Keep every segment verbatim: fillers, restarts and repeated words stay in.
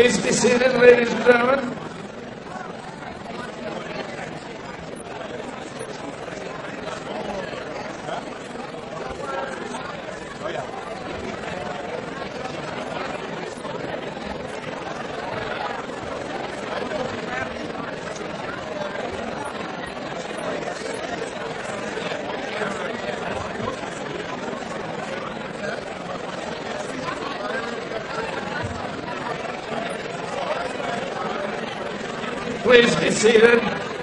Please be seated, ladies and gentlemen. Please be seated.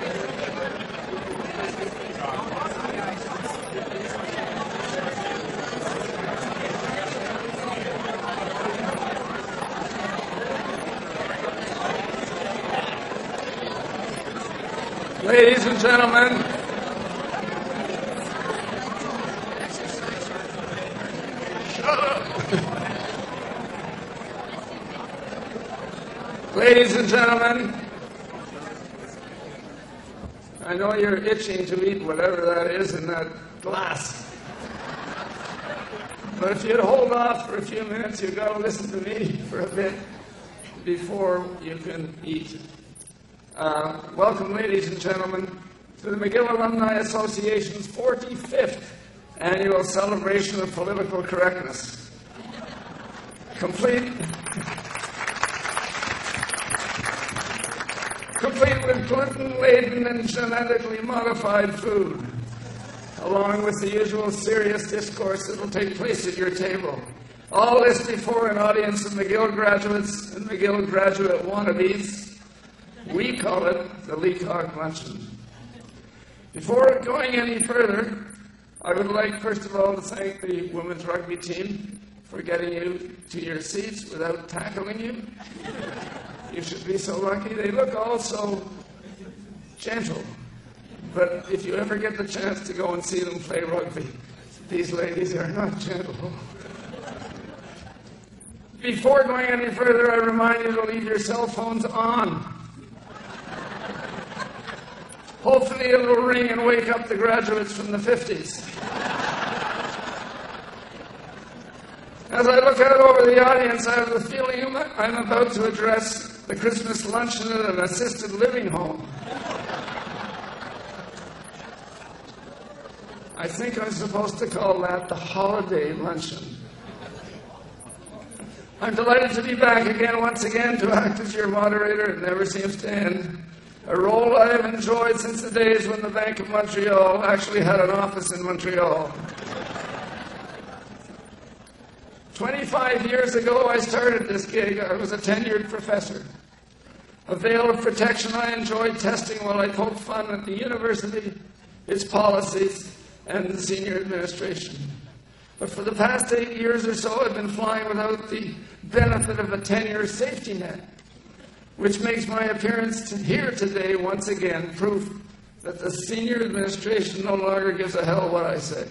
Ladies and gentlemen, shut up. Ladies and gentlemen, I know you're itching to eat whatever that is in that glass. But if you'd hold off for a few minutes, you've got to listen to me for a bit before you can eat. Uh, welcome, ladies and gentlemen, to the McGill Alumni Association's forty-fifth annual celebration of political correctness. Complete... complete with gluten-laden and genetically modified food, along with the usual serious discourse that will take place at your table. All this before an audience of McGill graduates and McGill graduate wannabes. We call it the Leacock Luncheon. Before going any further, I would like, first of all, to thank the women's rugby team for getting you to your seats without tackling you. You should be so lucky. They look all so gentle. But if you ever get the chance to go and see them play rugby, these ladies are not gentle. Before going any further, I remind you to leave your cell phones on. Hopefully it will ring and wake up the graduates from the fifties. As I look out over the audience, I have the feeling I'm about to address the Christmas luncheon at an assisted living home. I think I'm supposed to call that the holiday luncheon. I'm delighted to be back again, once again, to act as your moderator. It never seems to end. A role I have enjoyed since the days when the Bank of Montreal actually had an office in Montreal. twenty-five years ago, I started this gig. I was a tenured professor. A veil of protection, I enjoyed testing while I poked fun at the university, its policies, and the senior administration. But for the past eight years or so, I've been flying without the benefit of a tenure safety net, which makes my appearance here today once again proof that the senior administration no longer gives a hell what I say.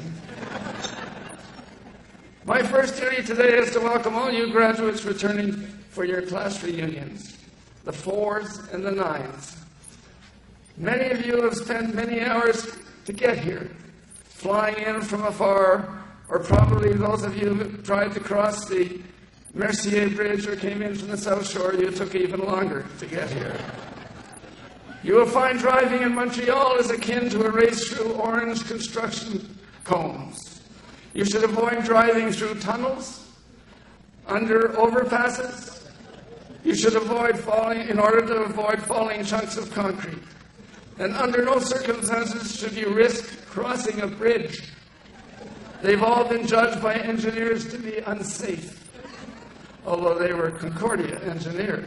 My first duty today is to welcome all you graduates returning for your class reunions, the fours and the nines. Many of you have spent many hours to get here, flying in from afar, or probably those of you who tried to cross the Mercier Bridge or came in from the South Shore, you took even longer to get here. You will find driving in Montreal is akin to a race through orange construction cones. You should avoid driving through tunnels, under overpasses. You should avoid falling, in order to avoid falling chunks of concrete. And under no circumstances should you risk crossing a bridge. They've all been judged by engineers to be unsafe, although they were Concordia engineers.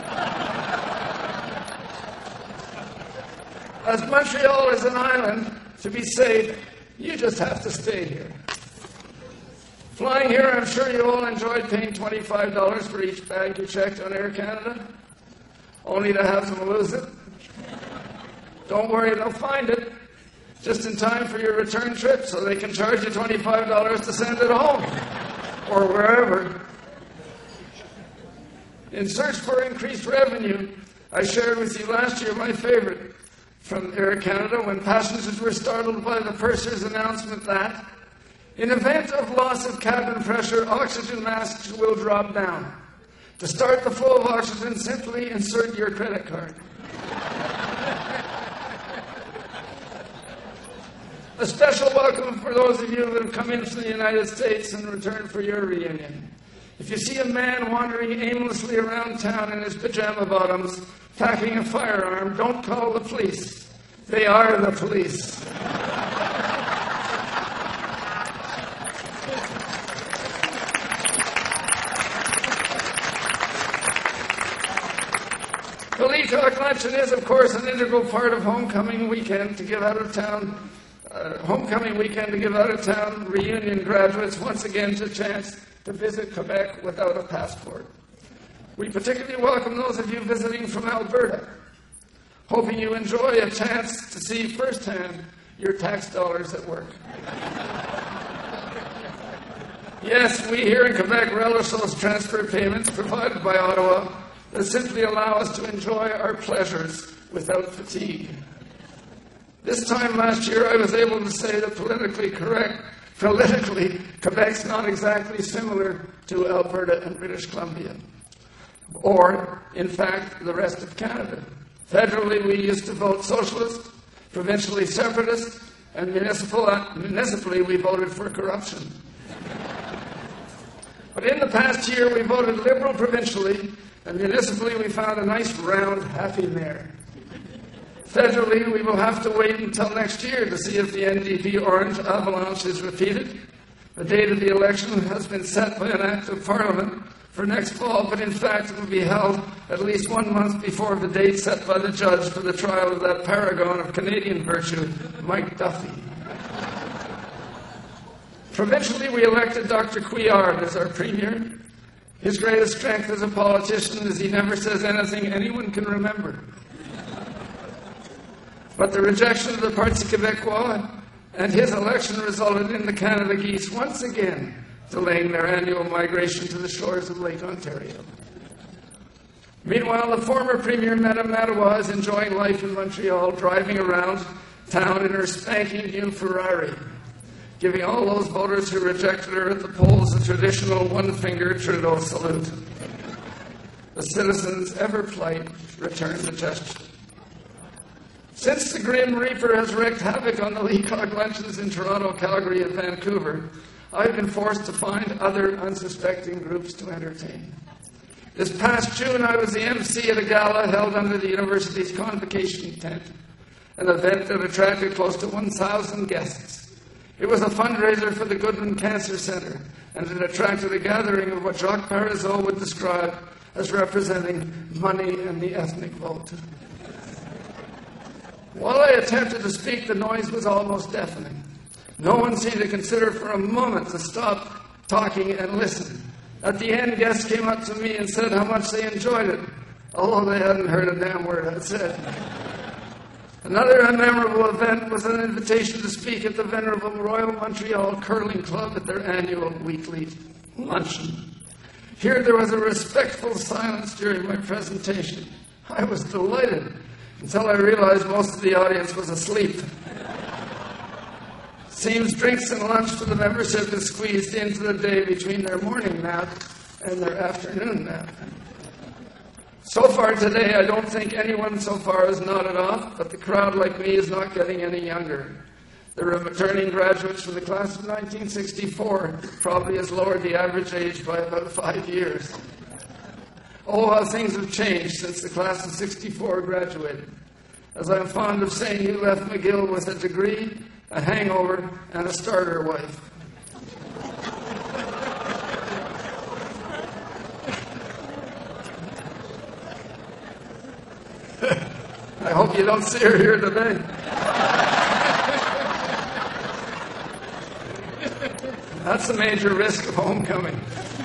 As Montreal is an island, to be safe, you just have to stay here. Flying here, I'm sure you all enjoyed paying twenty-five dollars for each bag you checked on Air Canada, only to have them lose it. Don't worry, they'll find it just in time for your return trip, so they can charge you twenty-five dollars to send it home, or wherever. In search for increased revenue, I shared with you last year my favorite from Air Canada when passengers were startled by the purser's announcement that, in event of loss of cabin pressure, oxygen masks will drop down. To start the flow of oxygen, simply insert your credit card. A special welcome for those of you that have come in from the United States and returned for your reunion. If you see a man wandering aimlessly around town in his pajama bottoms, packing a firearm, don't call the police. They are the police. The Leacock Luncheon is, of course, an integral part of homecoming weekend to give out of town, uh, homecoming weekend to give out of town reunion graduates once again a chance to visit Quebec without a passport. We particularly welcome those of you visiting from Alberta, hoping you enjoy a chance to see firsthand your tax dollars at work. Yes, we here in Quebec relish those transfer payments provided by Ottawa that simply allow us to enjoy our pleasures without fatigue. This time last year, I was able to say that politically correct, politically, Quebec's not exactly similar to Alberta and British Columbia, or, in fact, the rest of Canada. Federally, we used to vote socialist, provincially separatist, and municipal, municipally, we voted for corruption. But in the past year, we voted Liberal provincially, and municipally, we found a nice, round, happy mayor. Federally, we will have to wait until next year to see if the N D P Orange avalanche is repeated. The date of the election has been set by an act of Parliament for next fall, but in fact it will be held at least one month before the date set by the judge for the trial of that paragon of Canadian virtue, Mike Duffy. Provincially, we elected Doctor Couillard as our premier. His greatest strength as a politician is he never says anything anyone can remember. But the rejection of the Parti Québécois and his election resulted in the Canada Geese once again delaying their annual migration to the shores of Lake Ontario. Meanwhile, the former Premier, Madame Mattawa, is enjoying life in Montreal, driving around town in her spanking new Ferrari, giving all those voters who rejected her at the polls the traditional one-finger Trudeau salute. The citizens, ever polite, return the gesture. Since the Grim Reaper has wreaked havoc on the Leacock Luncheons in Toronto, Calgary, and Vancouver, I've been forced to find other unsuspecting groups to entertain. This past June, I was the M C at a gala held under the university's convocation tent, an event that attracted close to one thousand guests. It was a fundraiser for the Goodman Cancer Centre, and it attracted a gathering of what Jacques Parizeau would describe as representing money and the ethnic vote. While I attempted to speak, the noise was almost deafening. No one seemed to consider for a moment to stop talking and listen. At the end, guests came up to me and said how much they enjoyed it, although they hadn't heard a damn word I'd said. Another memorable event was an invitation to speak at the venerable Royal Montreal Curling Club at their annual weekly luncheon. Here there was a respectful silence during my presentation. I was delighted until I realized most of the audience was asleep. Seems drinks and lunch for the membership is squeezed into the day between their morning nap and their afternoon nap. So far today, I don't think anyone so far has nodded off, but the crowd, like me, is not getting any younger. The returning graduates from the class of nineteen sixty-four probably has lowered the average age by about five years. Oh, how things have changed since the class of sixty-four graduated. As I'm fond of saying, you left McGill with a degree, a hangover, and a starter wife. I hope you don't see her here today. That's a major risk of homecoming.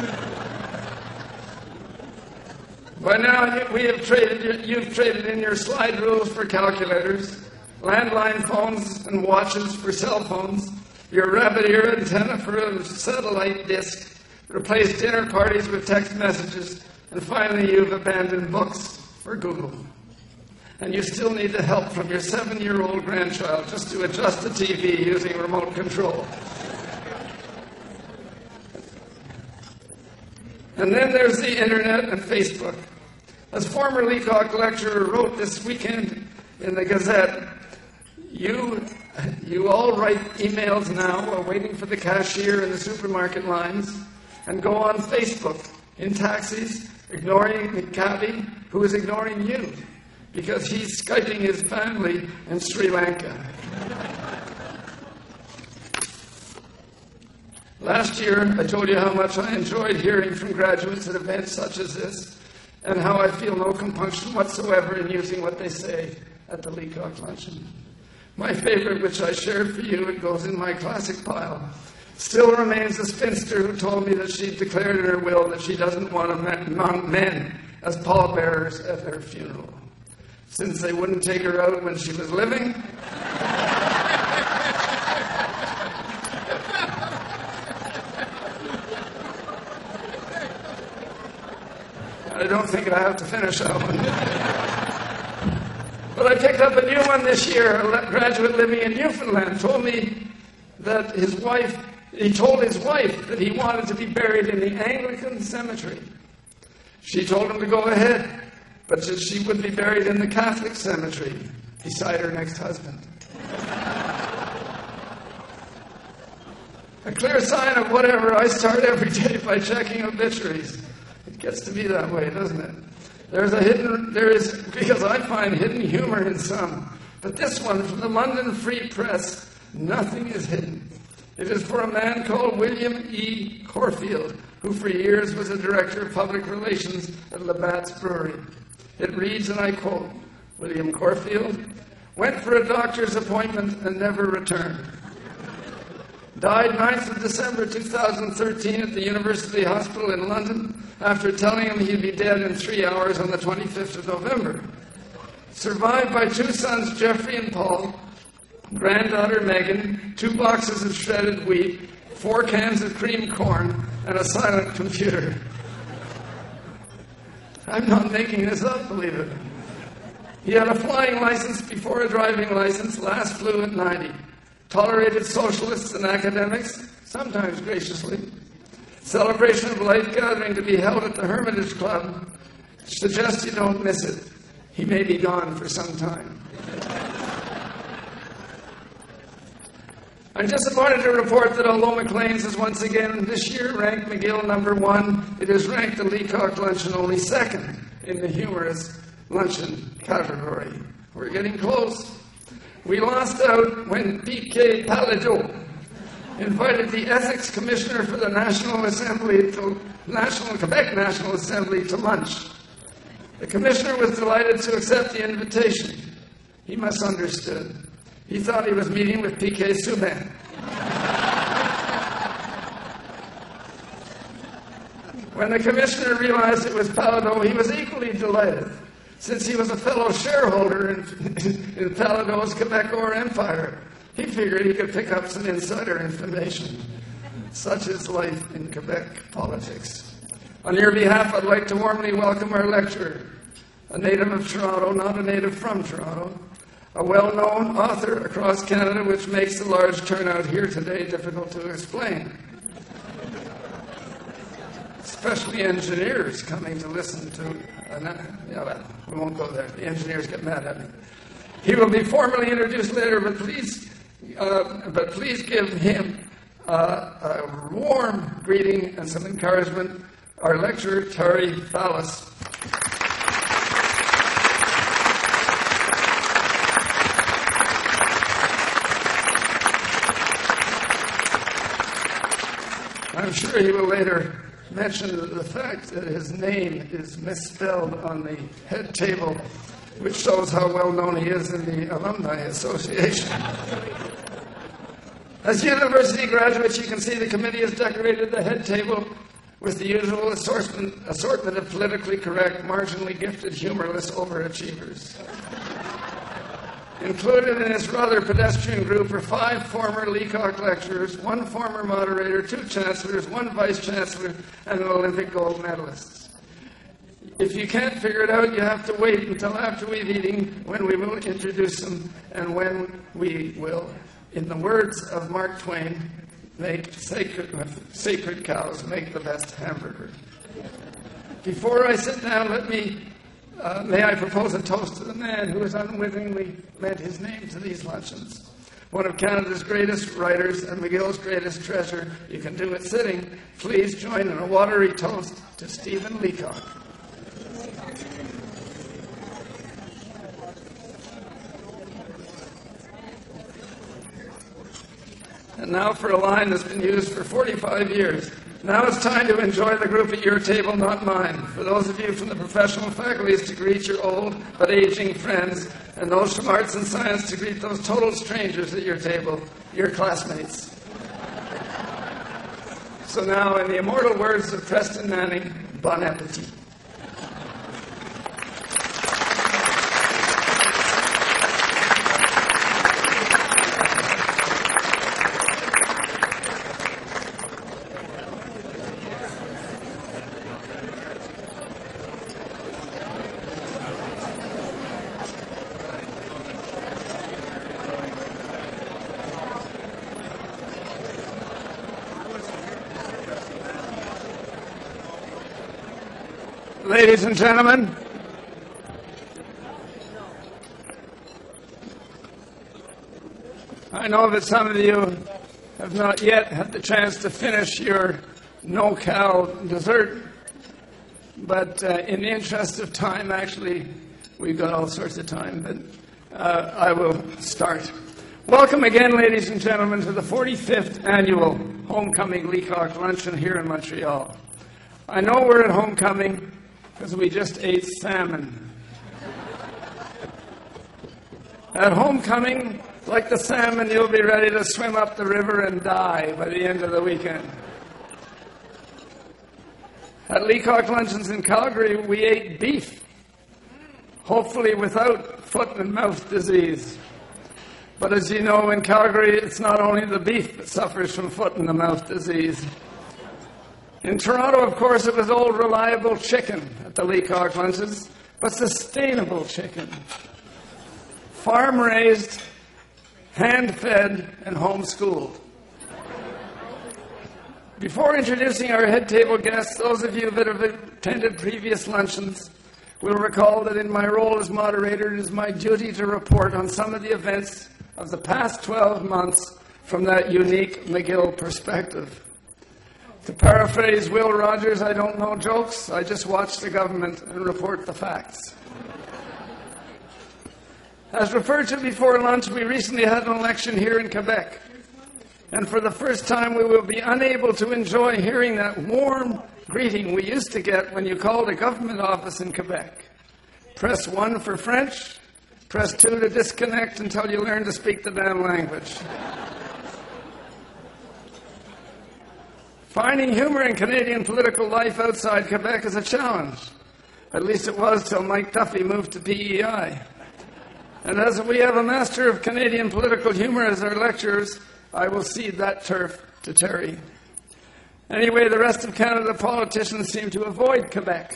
By now, we have traded, you've traded in your slide rules for calculators, landline phones and watches for cell phones, your rabbit ear antenna for a satellite dish, replaced dinner parties with text messages, and finally you've abandoned books for Google. And you still need the help from your seven-year-old grandchild just to adjust the T V using remote control. And then there's the internet and Facebook. As former Leacock lecturer wrote this weekend in the Gazette, you, you all write emails now while waiting for the cashier in the supermarket lines, and go on Facebook in taxis, ignoring the cabbie who is ignoring you because he's Skyping his family in Sri Lanka. Last year, I told you how much I enjoyed hearing from graduates at events such as this, and how I feel no compunction whatsoever in using what they say at the Leacock Luncheon. My favorite, which I shared for you, it goes in my classic pile, still remains the spinster who told me that she declared in her will that she doesn't want men as pallbearers at her funeral, since they wouldn't take her out when she was living. I don't think I have to finish that one. But I picked up a new one this year. A graduate living in Newfoundland told me that his wife, he told his wife that he wanted to be buried in the Anglican cemetery. She told him to go ahead, but that she would be buried in the Catholic cemetery beside her next husband. A clear sign of whatever, I start every day by checking obituaries. It gets to be that way, doesn't it? There's a hidden, there is, because I find hidden humor in some. But this one, from the London Free Press, nothing is hidden. It is for a man called William E. Corfield, who for years was a director of public relations at Labatt's Brewery. It reads, and I quote, William Corfield went for a doctor's appointment and never returned. Died ninth of December two thousand thirteen at the University Hospital in London after telling him he'd be dead in three hours on the twenty-fifth of November. Survived by two sons, Jeffrey and Paul, granddaughter Megan, two boxes of shredded wheat, four cans of cream corn, and a silent computer. I'm not making this up, believe it. He had a flying license before a driving license, last flew at ninety. Tolerated socialists and academics, sometimes graciously. Celebration of life gathering to be held at the Hermitage Club. Suggest you don't miss it. He may be gone for some time. I'm disappointed to report that although Maclean's has once again this year ranked McGill number one, it has ranked the Leacock Luncheon only second in the humorous luncheon category. We're getting close. We lost out when P K Paladeau invited the Ethics Commissioner for the National Assembly to National Quebec National Assembly to lunch. The Commissioner was delighted to accept the invitation. He misunderstood. He thought he was meeting with P K Subban. When the Commissioner realized it was Paladeau, he was equally delighted, since he was a fellow shareholder in, in Paladeau's Quebecor empire. He figured he could pick up some insider information. Such is life in Quebec politics. On your behalf, I'd like to warmly welcome our lecturer, a native of Toronto, not a native from Toronto, a well-known author across Canada, which makes the large turnout here today difficult to explain. Especially engineers coming to listen to... Uh, yeah, well, we won't go there. The engineers get mad at me. He will be formally introduced later, but please, uh, but please give him uh, a warm greeting and some encouragement. Our lecturer, Terry Fallis. I'm sure he will later mention the fact that his name is misspelled on the head table, which shows how well known he is in the Alumni Association. As university graduates, you can see the committee has decorated the head table with the usual assortment, assortment of politically correct, marginally gifted, humorless overachievers. Included in this rather pedestrian group are five former Leacock lecturers, one former moderator, two chancellors, one vice chancellor, and an Olympic gold medalist. If you can't figure it out, you have to wait until after we've eaten when we will introduce them and when we will, in the words of Mark Twain, make sacred, sacred cows make the best hamburger. Before I sit down, let me, uh, may I propose a toast to the man who has unwittingly lent his name to these luncheons. One of Canada's greatest writers and McGill's greatest treasure. You can do it sitting. Please join in a watery toast to Stephen Leacock. And now for a line that's been used for forty-five years. Now it's time to enjoy the group at your table, not mine. For those of you from the professional faculties to greet your old but aging friends, and those from arts and science to greet those total strangers at your table, your classmates. So now, in the immortal words of Preston Manning, bon appetit. Ladies and gentlemen, I know that some of you have not yet had the chance to finish your no-cal dessert, but uh, in the interest of time, actually, we've got all sorts of time, but uh, I will start. Welcome again, ladies and gentlemen, to the forty-fifth annual Homecoming Leacock Luncheon here in Montreal. I know we're at Homecoming because we just ate salmon. At Homecoming, like the salmon, you'll be ready to swim up the river and die by the end of the weekend. At Leacock Luncheons in Calgary, we ate beef, hopefully without foot and mouth disease. But as you know, in Calgary, it's not only the beef that suffers from foot and mouth disease. In Toronto, of course, it was old reliable chicken at the Leacock Lunches, but sustainable chicken. Farm-raised, hand-fed, and homeschooled. Before introducing our head table guests, those of you that have attended previous luncheons will recall that in my role as moderator, it is my duty to report on some of the events of the past twelve months from that unique McGill perspective. To paraphrase Will Rogers, I don't know jokes, I just watch the government and report the facts. As referred to before lunch, we recently had an election here in Quebec. And for the first time, we will be unable to enjoy hearing that warm greeting we used to get when you called a government office in Quebec. Press one for French, press two to disconnect until you learn to speak the damn language. Finding humor in Canadian political life outside Quebec is a challenge. At least it was till Mike Duffy moved to P E I. And as we have a master of Canadian political humor as our lecturers, I will cede that turf to Terry. Anyway, the rest of Canada politicians seem to avoid Quebec.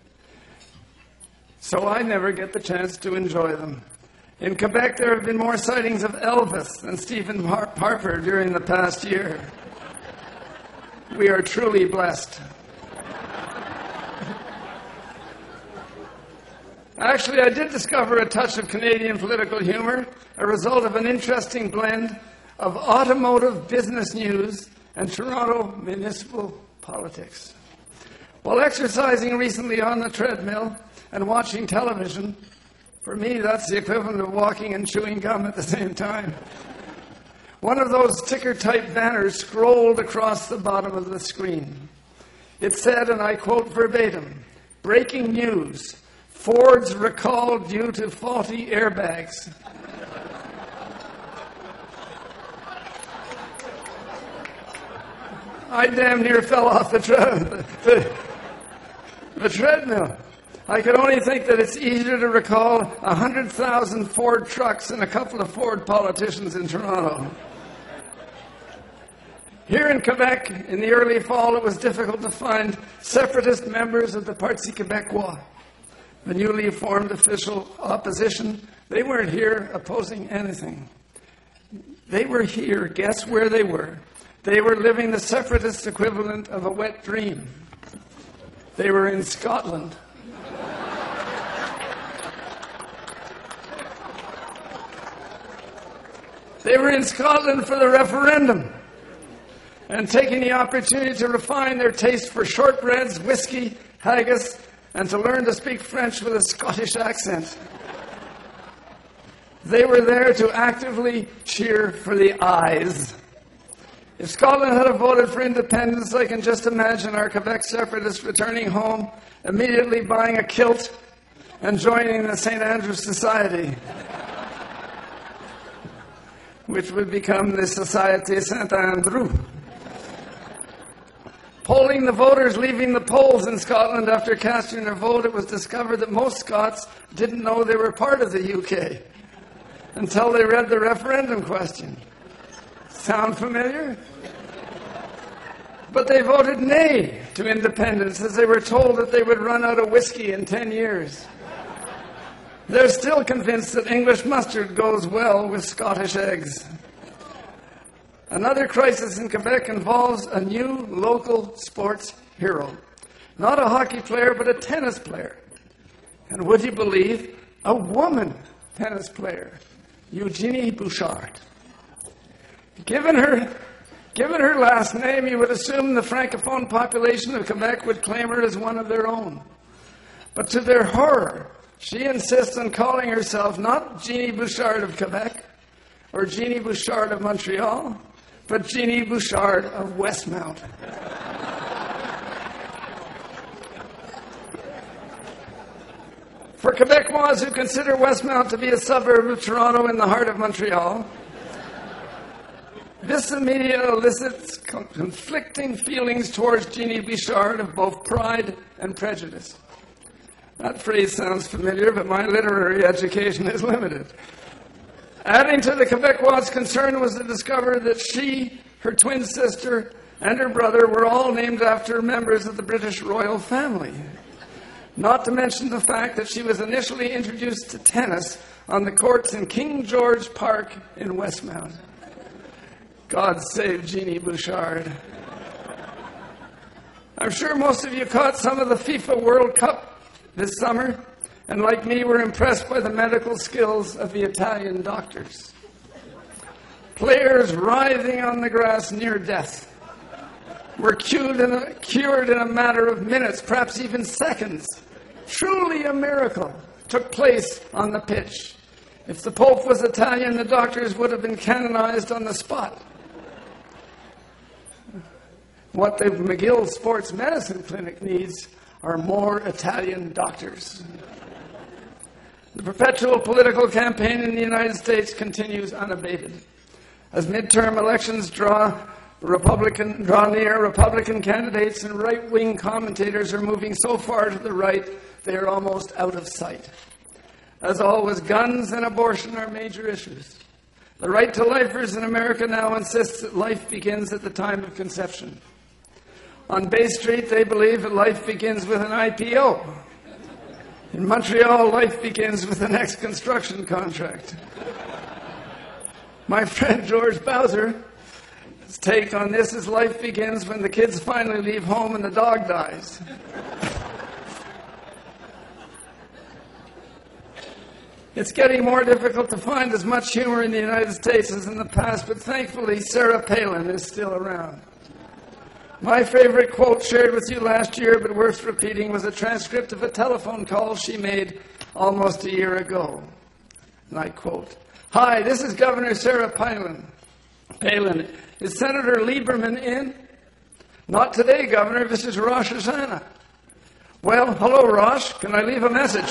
So I never get the chance to enjoy them. In Quebec, there have been more sightings of Elvis than Stephen Har- Harper during the past year. We are truly blessed. Actually, I did discover a touch of Canadian political humor, a result of an interesting blend of automotive business news and Toronto municipal politics. While exercising recently on the treadmill and watching television, for me that's the equivalent of walking and chewing gum at the same time, one of those ticker-type banners scrolled across the bottom of the screen. It said, and I quote verbatim, "Breaking news, Ford's recalled due to faulty airbags." I damn near fell off the, tre- the, the treadmill. I could only think that it's easier to recall one hundred thousand Ford trucks than a couple of Ford politicians in Toronto. Here in Quebec, in the early fall, it was difficult to find separatist members of the Parti Québécois, the newly formed official opposition. They weren't here opposing anything. They were here, guess where they were? They were living the separatist equivalent of a wet dream. They were in Scotland. They were in Scotland for the referendum and taking the opportunity to refine their taste for shortbreads, whiskey, haggis, and to learn to speak French with a Scottish accent. They were there to actively cheer for the Ayes. If Scotland had voted for independence, I can just imagine our Quebec separatists returning home, immediately buying a kilt, and joining the Saint Andrew's Society, which would become the Société Saint-Andrew. Polling the voters leaving the polls in Scotland after casting their vote, it was discovered that most Scots didn't know they were part of the U K until they read the referendum question. Sound familiar? But they voted nay to independence as they were told that they would run out of whiskey in ten years. They're still convinced that English mustard goes well with Scottish eggs. Another crisis in Quebec involves a new local sports hero. Not a hockey player, but a tennis player. And would you believe, a woman tennis player, Eugenie Bouchard. Given her, given her last name, you would assume the francophone population of Quebec would claim her as one of their own. But to their horror, she insists on calling herself not Jeannie Bouchard of Quebec or Jeannie Bouchard of Montreal, but Jeannie Bouchard of Westmount. For Quebecois who consider Westmount to be a suburb of Toronto in the heart of Montreal, this immediately elicits conflicting feelings towards Jeannie Bouchard of both pride and prejudice. That phrase sounds familiar, but my literary education is limited. Adding to the Quebecois' concern was to discover that she, her twin sister, and her brother were all named after members of the British royal family. Not to mention the fact that she was initially introduced to tennis on the courts in King George Park in Westmount. God save Jeannie Bouchard. I'm sure most of you caught some of the FIFA World Cup this summer, and like me, were impressed by the medical skills of the Italian doctors. Players writhing on the grass near death were cured in a, cured in a matter of minutes, perhaps even seconds. Truly a miracle took place on the pitch. If the Pope was Italian, the doctors would have been canonized on the spot. What the McGill Sports Medicine Clinic needs are more Italian doctors. The perpetual political campaign in the United States continues unabated. As midterm elections draw Republican draw near, Republican candidates and right-wing commentators are moving so far to the right, they are almost out of sight. As always, guns and abortion are major issues. The Right to Lifers in America now insists that life begins at the time of conception. On Bay Street, they believe that life begins with an I P O. In Montreal, life begins with the next construction contract. My friend George Bowser, his take on this is life begins when the kids finally leave home and the dog dies. It's getting more difficult to find as much humor in the United States as in the past, but thankfully Sarah Palin is still around. My favorite quote shared with you last year, but worth repeating, was a transcript of a telephone call she made almost a year ago. And I quote, "Hi, this is Governor Sarah Palin. Palin, is Senator Lieberman in?" "Not today, Governor. This is Rosh Hashanah." "Well, hello, Rosh. Can I leave a message?"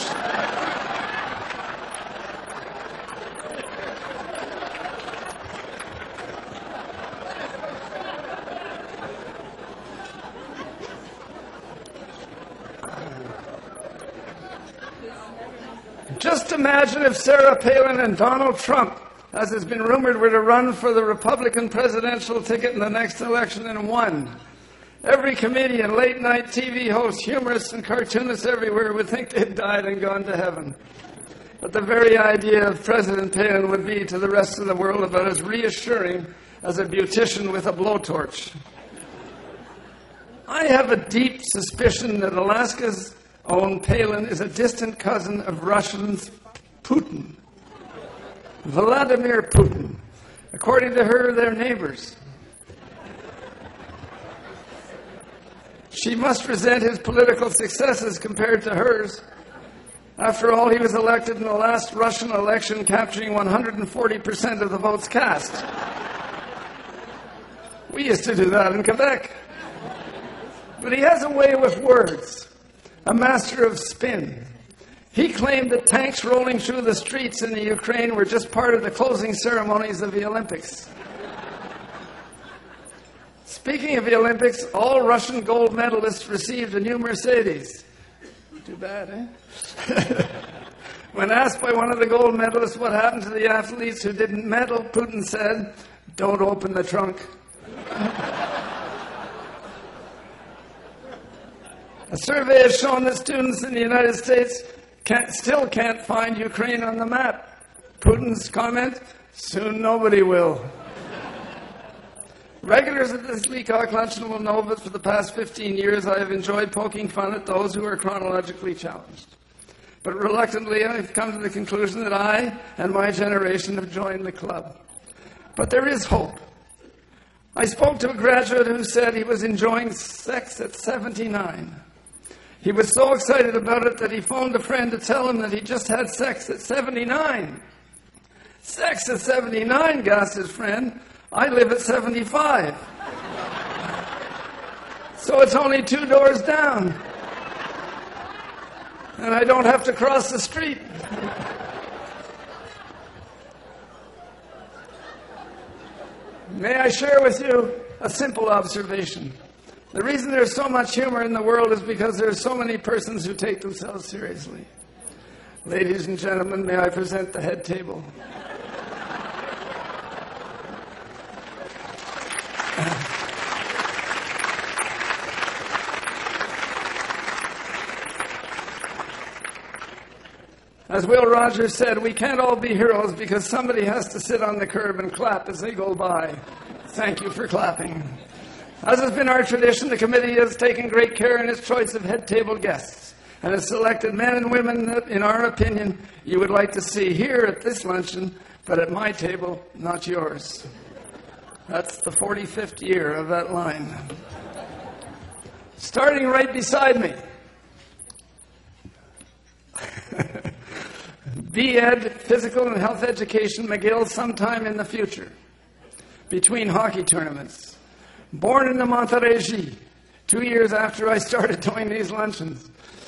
Just imagine if Sarah Palin and Donald Trump, as has been rumored, were to run for the Republican presidential ticket in the next election and won. Every comedian, late-night T V host, humorists, and cartoonists everywhere would think they'd died and gone to heaven. But the very idea of President Palin would be to the rest of the world about as reassuring as a beautician with a blowtorch. I have a deep suspicion that Alaska's own Palin is a distant cousin of Russians' Putin. Vladimir Putin. According to her, they're neighbors. She must resent his political successes compared to hers. After all, he was elected in the last Russian election, capturing one hundred forty percent of the votes cast. We used to do that in Quebec. But he has a way with words, a master of spin. He claimed that tanks rolling through the streets in the Ukraine were just part of the closing ceremonies of the Olympics. Speaking of the Olympics, all Russian gold medalists received a new Mercedes. Too bad, eh? When asked by one of the gold medalists what happened to the athletes who didn't medal, Putin said, "Don't open the trunk." A survey has shown that students in the United States can't, still can't find Ukraine on the map. Putin's comment, "Soon nobody will." Regulars at this Leacock Luncheon will know that for the past fifteen years I have enjoyed poking fun at those who are chronologically challenged. But reluctantly I've come to the conclusion that I and my generation have joined the club. But there is hope. I spoke to a graduate who said he was enjoying sex at seventy-nine. He was so excited about it that he phoned a friend to tell him that he just had sex at seventy-nine. Sex at seventy-nine, gasped his friend. I live at seventy-five. So it's only two doors down. And I don't have to cross the street. May I share with you a simple observation? The reason there's so much humor in the world is because there are so many persons who take themselves seriously. Ladies and gentlemen, may I present the head table? As Will Rogers said, we can't all be heroes because somebody has to sit on the curb and clap as they go by. Thank you for clapping. As has been our tradition, the committee has taken great care in its choice of head table guests and has selected men and women that, in our opinion, you would like to see here at this luncheon, but at my table, not yours. That's the forty-fifth year of that line. Starting right beside me. B-Ed, Physical and Health Education, McGill, sometime in the future, between hockey tournaments. Born in the Montérégie, two years after I started doing these luncheons.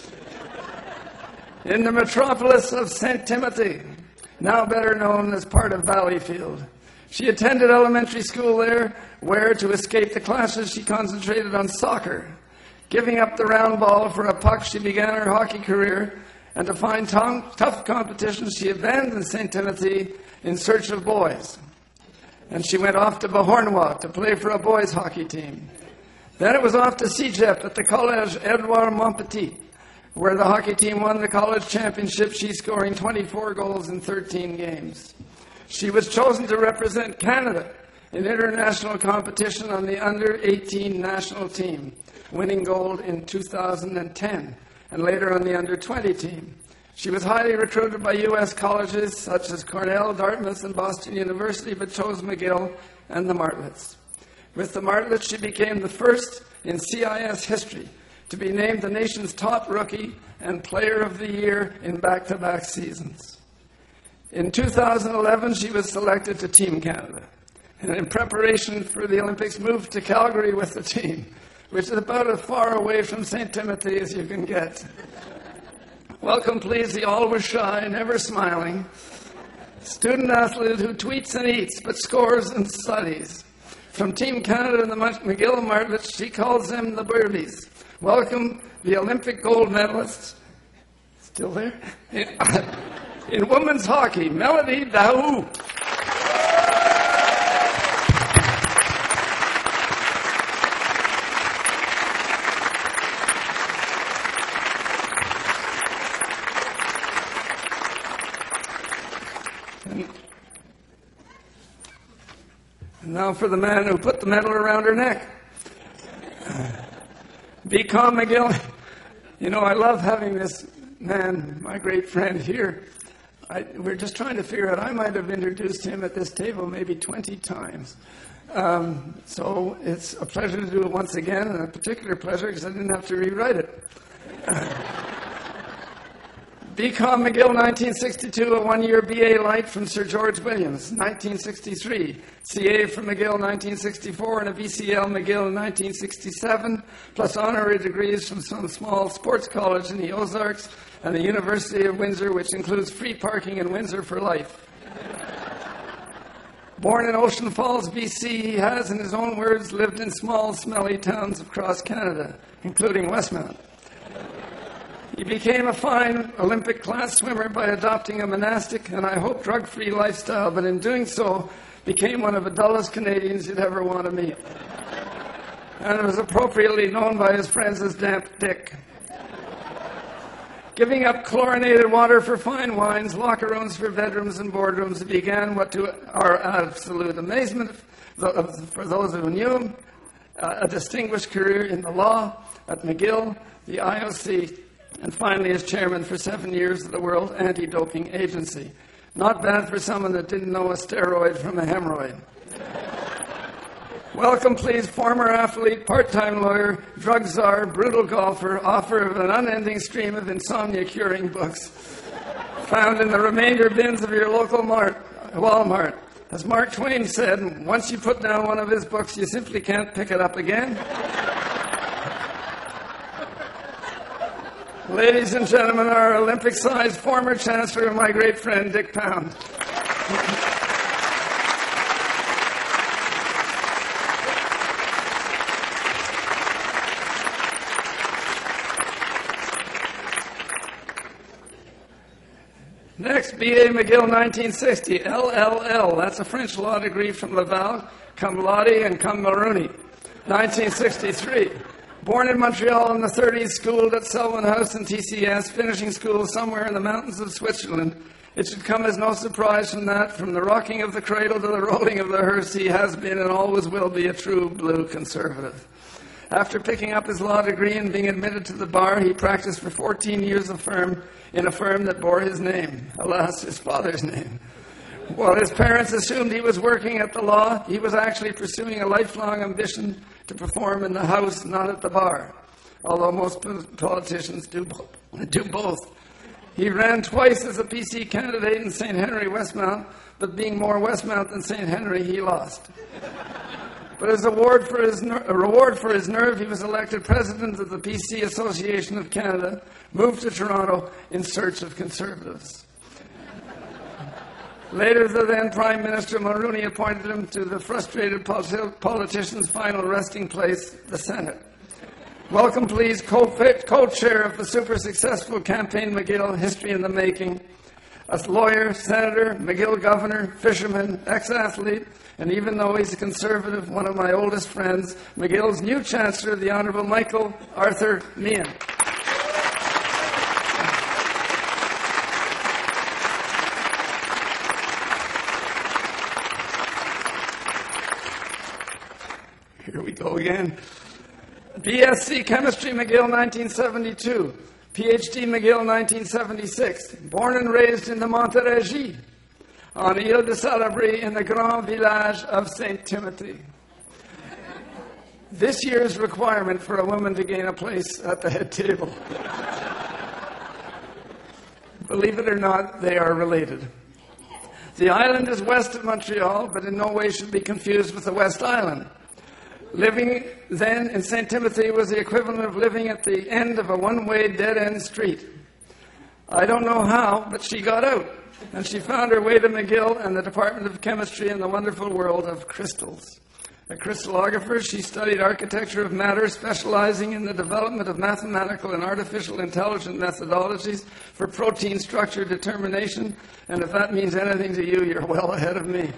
In the metropolis of Saint Timothy, now better known as part of Valleyfield. She attended elementary school there, where, to escape the classes, she concentrated on soccer. Giving up the round ball for a puck, she began her hockey career, and to find t- tough competition, she abandoned Saint Timothy in search of boys. And she went off to Beauharnois to play for a boys' hockey team. Then it was off to C J E P at the Collège Edouard Montpetit, where the hockey team won the college championship, she scoring twenty-four goals in thirteen games. She was chosen to represent Canada in international competition on the under eighteen national team, winning gold in two thousand ten. And later on the under twenty team. She was highly recruited by U S colleges such as Cornell, Dartmouth, and Boston University, but chose McGill and the Martlets. With the Martlets, she became the first in C I S history to be named the nation's top rookie and player of the year in back-to-back seasons. In two thousand eleven, she was selected to Team Canada, and in preparation for the Olympics, moved to Calgary with the team, which is about as far away from Saint Timothy as you can get. Welcome, please, the always shy, never smiling student athlete who tweets and eats, but scores and studies. From Team Canada and the McGill Martlets, she calls them the Birdies. Welcome, the Olympic gold medalists, still there, in, in women's hockey, Melody Daou. Now for the man who put the medal around her neck. B. Com McGill. You know, I love having this man, my great friend here. I, we're just trying to figure out, I might have introduced him at this table maybe twenty times. Um, so it's a pleasure to do it once again, and a particular pleasure because I didn't have to rewrite it. B. Com McGill, nineteen sixty-two, a one-year B A Light from Sir George Williams. nineteen sixty-three, C A from McGill, nineteen sixty-four, and a B C L McGill in nineteen sixty-seven, plus honorary degrees from some small sports college in the Ozarks and the University of Windsor, which includes free parking in Windsor for life. Born in Ocean Falls, B C, he has, in his own words, lived in small, smelly towns across Canada, including Westmount. He became a fine Olympic-class swimmer by adopting a monastic and, I hope, drug-free lifestyle, but in doing so, became one of the dullest Canadians you'd ever want to meet. And was appropriately known by his friends as Damp Dick. Giving up chlorinated water for fine wines, locker rooms for bedrooms and boardrooms, he began what, to our absolute amazement, for those who knew him, a distinguished career in the law at McGill, the I O C, and finally as chairman for seven years of the World Anti-Doping Agency. Not bad for someone that didn't know a steroid from a hemorrhoid. Welcome, please, former athlete, part-time lawyer, drug czar, brutal golfer, author of an unending stream of insomnia-curing books, found in the remainder bins of your local mart, Walmart. As Mark Twain said, once you put down one of his books, you simply can't pick it up again. Ladies and gentlemen, our Olympic-sized former chancellor, my great friend, Dick Pound. Next, B A McGill, nineteen sixty, L L L. That's a French law degree from Laval, cum laude and cum Mulroney. nineteen sixty-three. Born in Montreal in the thirties, schooled at Selwyn House and T C S, finishing school somewhere in the mountains of Switzerland. It should come as no surprise from that, from the rocking of the cradle to the rolling of the hearse, he has been and always will be a true blue conservative. After picking up his law degree and being admitted to the bar, he practiced for fourteen years of firm, in a firm that bore his name, alas, his father's name. While his parents assumed he was working at the law, he was actually pursuing a lifelong ambition to perform in the House, not at the bar, although most politicians do, do both. He ran twice as a P C candidate in Saint Henry, Westmount, but being more Westmount than Saint Henry, he lost. But as a reward for his, ner- a reward for his nerve, he was elected president of the P C Association of Canada, moved to Toronto in search of conservatives. Later, the then Prime Minister Mulroney appointed him to the frustrated politi- politician's final resting place, the Senate. Welcome, please, co- co-chair of the super successful Campaign McGill, History in the Making, a lawyer, senator, McGill governor, fisherman, ex-athlete, and even though he's a conservative, one of my oldest friends, McGill's new chancellor, the Honourable Michael Arthur Meehan. Here we go again. B S c Chemistry McGill, nineteen seventy-two. P H D McGill, nineteen seventy-six. Born and raised in the Montérégie, on Ile de Salabri in the grand village of Saint Timothy. This year's requirement for a woman to gain a place at the head table. Believe it or not, they are related. The island is west of Montreal, but in no way should be confused with the West Island. Living then in Saint Timothy was the equivalent of living at the end of a one-way dead-end street. I don't know how, but she got out, and she found her way to McGill and the Department of Chemistry in the wonderful world of crystals. A crystallographer, she studied architecture of matter, specializing in the development of mathematical and artificial intelligence methodologies for protein structure determination, and if that means anything to you, you're well ahead of me.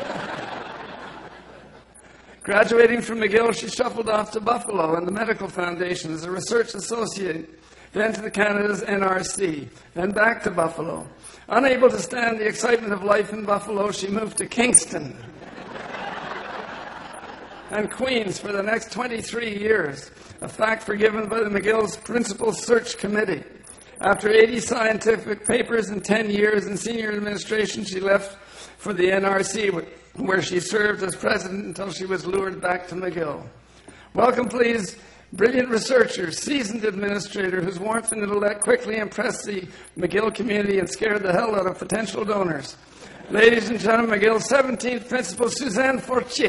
Graduating from McGill, she shuffled off to Buffalo and the Medical Foundation as a research associate, then to the Canada's N R C, then back to Buffalo. Unable to stand the excitement of life in Buffalo, she moved to Kingston. and Queens for the next twenty-three years, a fact forgiven by the McGill's Principal Search Committee. After eighty scientific papers and ten years in senior administration, she left for the N R C, where she served as president until she was lured back to McGill. Welcome, please, brilliant researcher, seasoned administrator, whose warmth and intellect quickly impressed the McGill community and scared the hell out of potential donors. Ladies and gentlemen, McGill's seventeenth principal, Suzanne Fortier.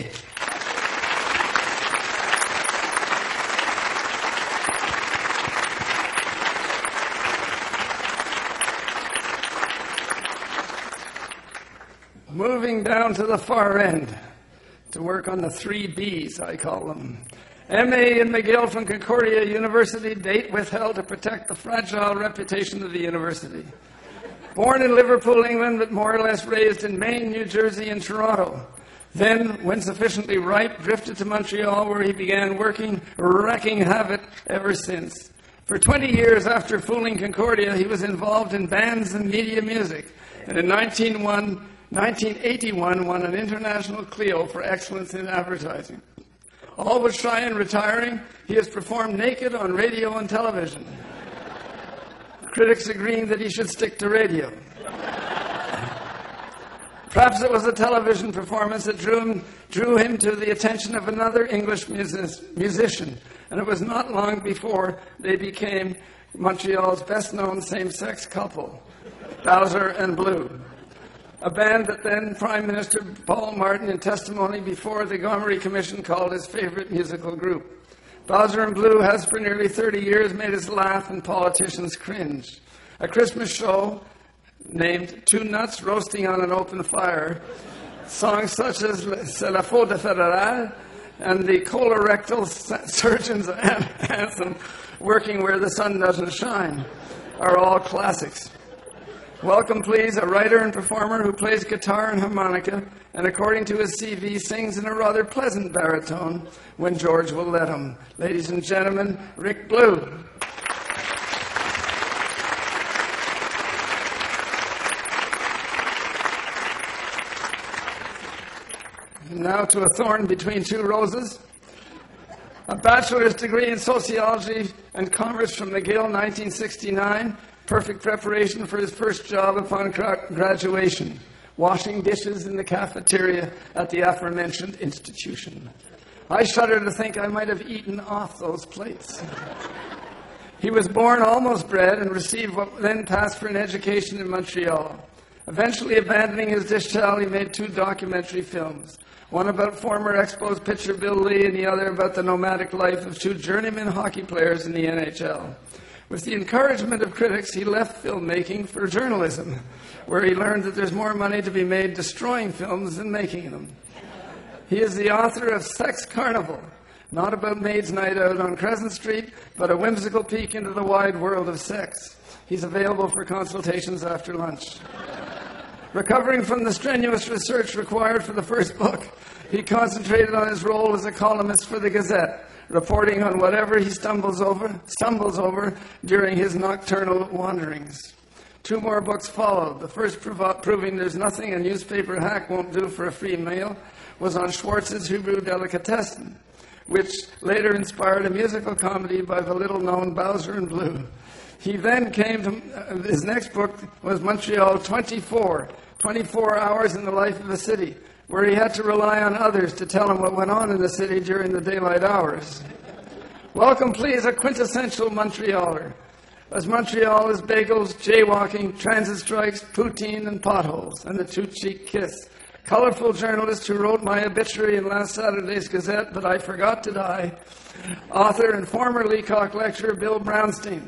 Moving down to the far end to work on the three B's, I call them. M A in McGill from Concordia University, date withheld to protect the fragile reputation of the university. Born in Liverpool, England, but more or less raised in Maine, New Jersey, and Toronto. Then, when sufficiently ripe, drifted to Montreal, where he began working, wreaking havoc ever since. For twenty years after fooling Concordia, he was involved in bands and media music, and in nineteen eighty-one won an International Clio for excellence in advertising. Always shy and retiring, he has performed naked on radio and television. Critics agreeing that he should stick to radio. Perhaps it was a television performance that drew him, drew him to the attention of another English music, musician, and it was not long before they became Montreal's best-known same-sex couple, Bowser and Blue. A band that then Prime Minister Paul Martin, in testimony before the Gomery Commission, called his favorite musical group. Bowser and Blue has for nearly thirty years made us laugh and politicians cringe. A Christmas show named Two Nuts Roasting on an Open Fire, songs such as C'est la faute de Fédéral and the colorectal surgeon's anthem, Working Where the Sun Doesn't Shine, are all classics. Welcome, please, a writer and performer who plays guitar and harmonica, and according to his C V, sings in a rather pleasant baritone when George will let him. Ladies and gentlemen, Rick Blue. And now to a thorn between two roses. A bachelor's degree in sociology and commerce from McGill, nineteen sixty-nine. Perfect preparation for his first job upon graduation, washing dishes in the cafeteria at the aforementioned institution. I shudder to think I might have eaten off those plates. He was born almost bred and received what then passed for an education in Montreal. Eventually abandoning his dish towel, he made two documentary films, one about former Expos pitcher Bill Lee and the other about the nomadic life of two journeyman hockey players in the N H L. With the encouragement of critics, he left filmmaking for journalism, where he learned that there's more money to be made destroying films than making them. He is the author of Sex Carnival, not about Maid's Night Out on Crescent Street, but a whimsical peek into the wide world of sex. He's available for consultations after lunch. Recovering from the strenuous research required for the first book, he concentrated on his role as a columnist for the Gazette, reporting on whatever he stumbles over, stumbles over during his nocturnal wanderings. Two more books followed. The first prov- proving there's nothing a newspaper hack won't do for a free meal was on Schwartz's Hebrew Delicatessen, which later inspired a musical comedy by the little-known Bowser and Blue. He then came to, uh, his next book was Montreal twenty-four, twenty-four hours in the life of a city, where he had to rely on others to tell him what went on in the city during the daylight hours. Welcome, please, a quintessential Montrealer. As Montreal is bagels, jaywalking, transit strikes, poutine, and potholes, and the two-cheek kiss. Colorful journalist who wrote my obituary in last Saturday's Gazette, but I forgot to die. Author and former Leacock lecturer Bill Brownstein.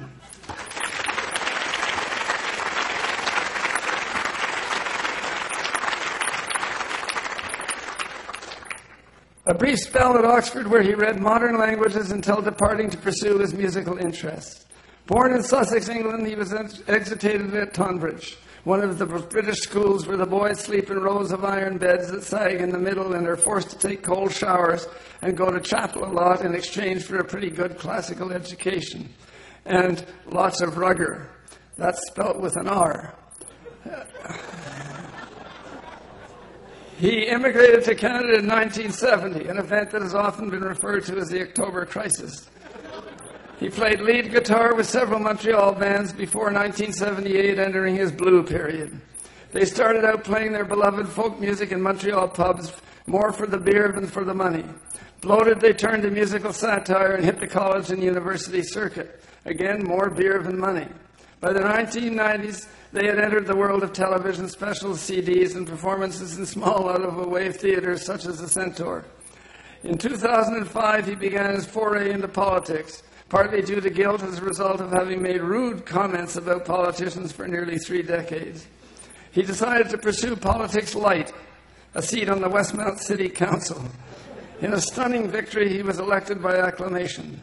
A brief spell at Oxford where he read modern languages until departing to pursue his musical interests. Born in Sussex, England, he was educated at Tonbridge, one of the British schools where the boys sleep in rows of iron beds that sag in the middle and are forced to take cold showers and go to chapel a lot in exchange for a pretty good classical education. And lots of rugger. That's spelt with an R. He immigrated to Canada in nineteen seventy, an event that has often been referred to as the October Crisis. He played lead guitar with several Montreal bands before nineteen seventy-eight entering his blue period. They started out playing their beloved folk music in Montreal pubs, more for the beer than for the money. Bloated, they turned to musical satire and hit the college and university circuit. Again, more beer than money. By the nineteen nineties, they had entered the world of television specials, C Ds, and performances in small out-of-the-way theaters such as the Centaur. In two thousand five, he began his foray into politics, partly due to guilt as a result of having made rude comments about politicians for nearly three decades. He decided to pursue politics light, a seat on the Westmount City Council. In a stunning victory, he was elected by acclamation.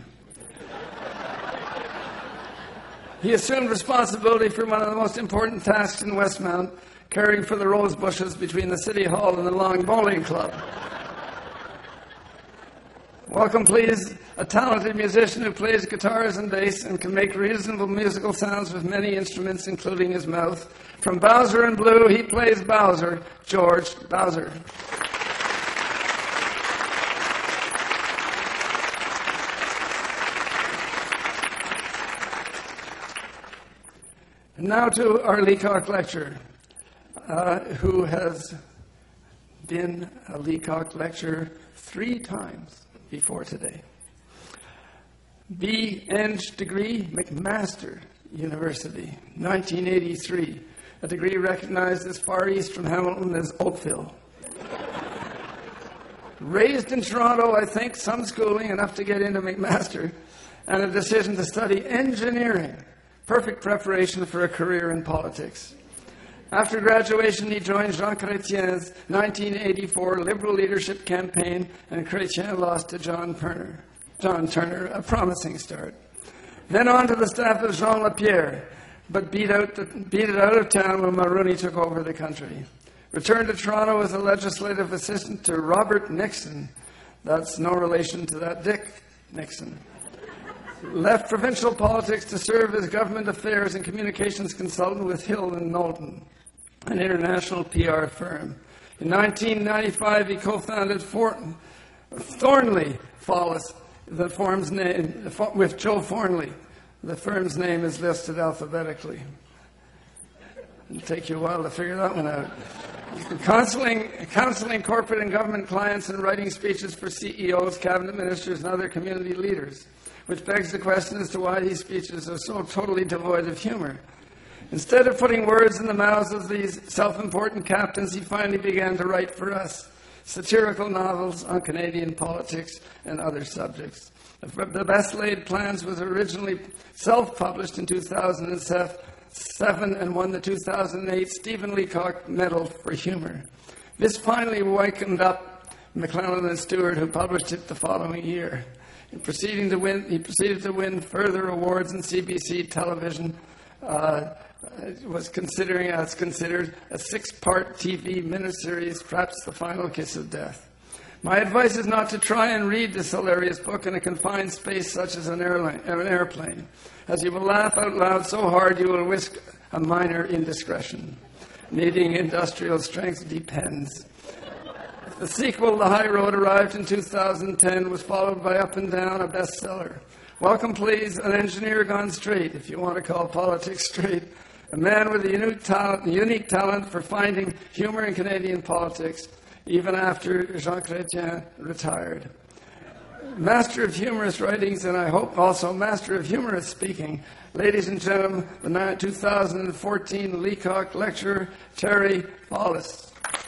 He assumed responsibility for one of the most important tasks in Westmount, caring for the rose bushes between the City Hall and the Long Bowling Club. Welcome, please, a talented musician who plays guitars and bass and can make reasonable musical sounds with many instruments, including his mouth. From Bowser and Blue, he plays Bowser, George Bowser. And now to our Leacock lecturer, uh, who has been a Leacock lecturer three times before today. B Eng degree, McMaster University, nineteen eighty-three, a degree recognized as far east from Hamilton as Oakville. Raised in Toronto, I think, some schooling enough to get into McMaster, and a decision to study engineering. Perfect preparation for a career in politics. After graduation, he joined Jean Chrétien's nineteen eighty-four Liberal leadership campaign, and Chrétien lost to John Turner. John Turner, a promising start. Then on to the staff of Jean Lapierre, but beat, out the, beat it out of town when Mulroney took over the country. Returned to Toronto as a legislative assistant to Robert Nixon. That's no relation to that Dick Nixon. Left provincial politics to serve as government affairs and communications consultant with Hill and Knowlton, an international P R firm. In nineteen ninety-five, he co-founded For- Thornley Follis, the firm's name, with Joe Thornley. The firm's name is listed alphabetically. It'll take you a while to figure that one out. Counseling, counseling corporate and government clients and writing speeches for C E Os, cabinet ministers, and other community leaders. Which begs the question as to why these speeches are so totally devoid of humor. Instead of putting words in the mouths of these self-important captains, he finally began to write for us satirical novels on Canadian politics and other subjects. The Best Laid Plans was originally self-published in two thousand seven and won the two thousand eight Stephen Leacock Medal for Humor. This finally wakened up McClellan and Stewart, who published it the following year. In proceeding to win, he proceeded to win further awards in C B C television. Uh, was considering as considered a six-part T V miniseries, perhaps The Final Kiss of Death. My advice is not to try and read this hilarious book in a confined space such as an airline, an airplane, as you will laugh out loud so hard you will risk a minor indiscretion. Needing industrial strength depends. The sequel, The High Road, arrived in two thousand ten, was followed by Up and Down, a bestseller. Welcome, please, an engineer gone straight, if you want to call politics straight. A man with a unique talent, unique talent for finding humor in Canadian politics, even after Jean Chrétien retired. Master of humorous writings, and I hope also master of humorous speaking. Ladies and gentlemen, the two thousand fourteen Leacock lecturer, Terry Follis.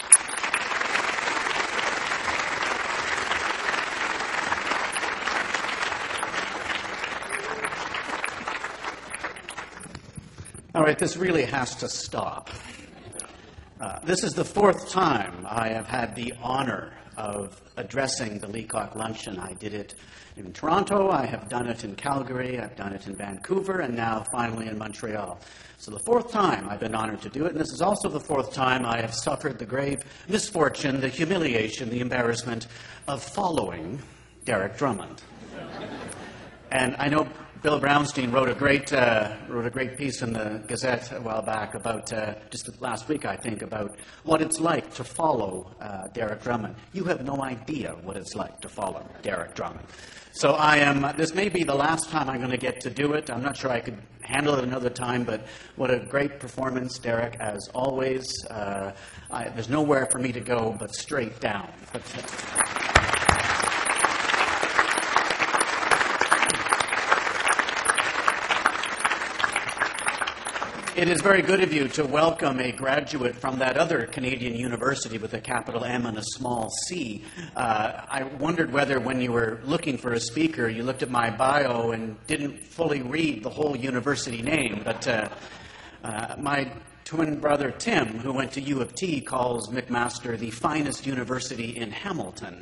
All right, this really has to stop. Uh, this is the fourth time I have had the honor of addressing the Leacock Luncheon. I did it in Toronto, I have done it in Calgary, I've done it in Vancouver, and now finally in Montreal. So the fourth time I've been honored to do it, and this is also the fourth time I have suffered the grave misfortune, the humiliation, the embarrassment of following Derek Drummond. And I know Bill Brownstein wrote a great uh, wrote a great piece in the Gazette a while back about uh, just last week, I think, about what it's like to follow uh, Derek Drummond. You have no idea what it's like to follow Derek Drummond. So I am. This may be the last time I'm going to get to do it. I'm not sure I could handle it another time, but what a great performance, Derek, as always. Uh, I, there's nowhere for me to go but straight down. But, It is very good of you to welcome a graduate from that other Canadian university with a capital M and a small c. Uh, I wondered whether when you were looking for a speaker, you looked at my bio and didn't fully read the whole university name. But uh, uh, my twin brother Tim, who went to U of T, calls McMaster the finest university in Hamilton.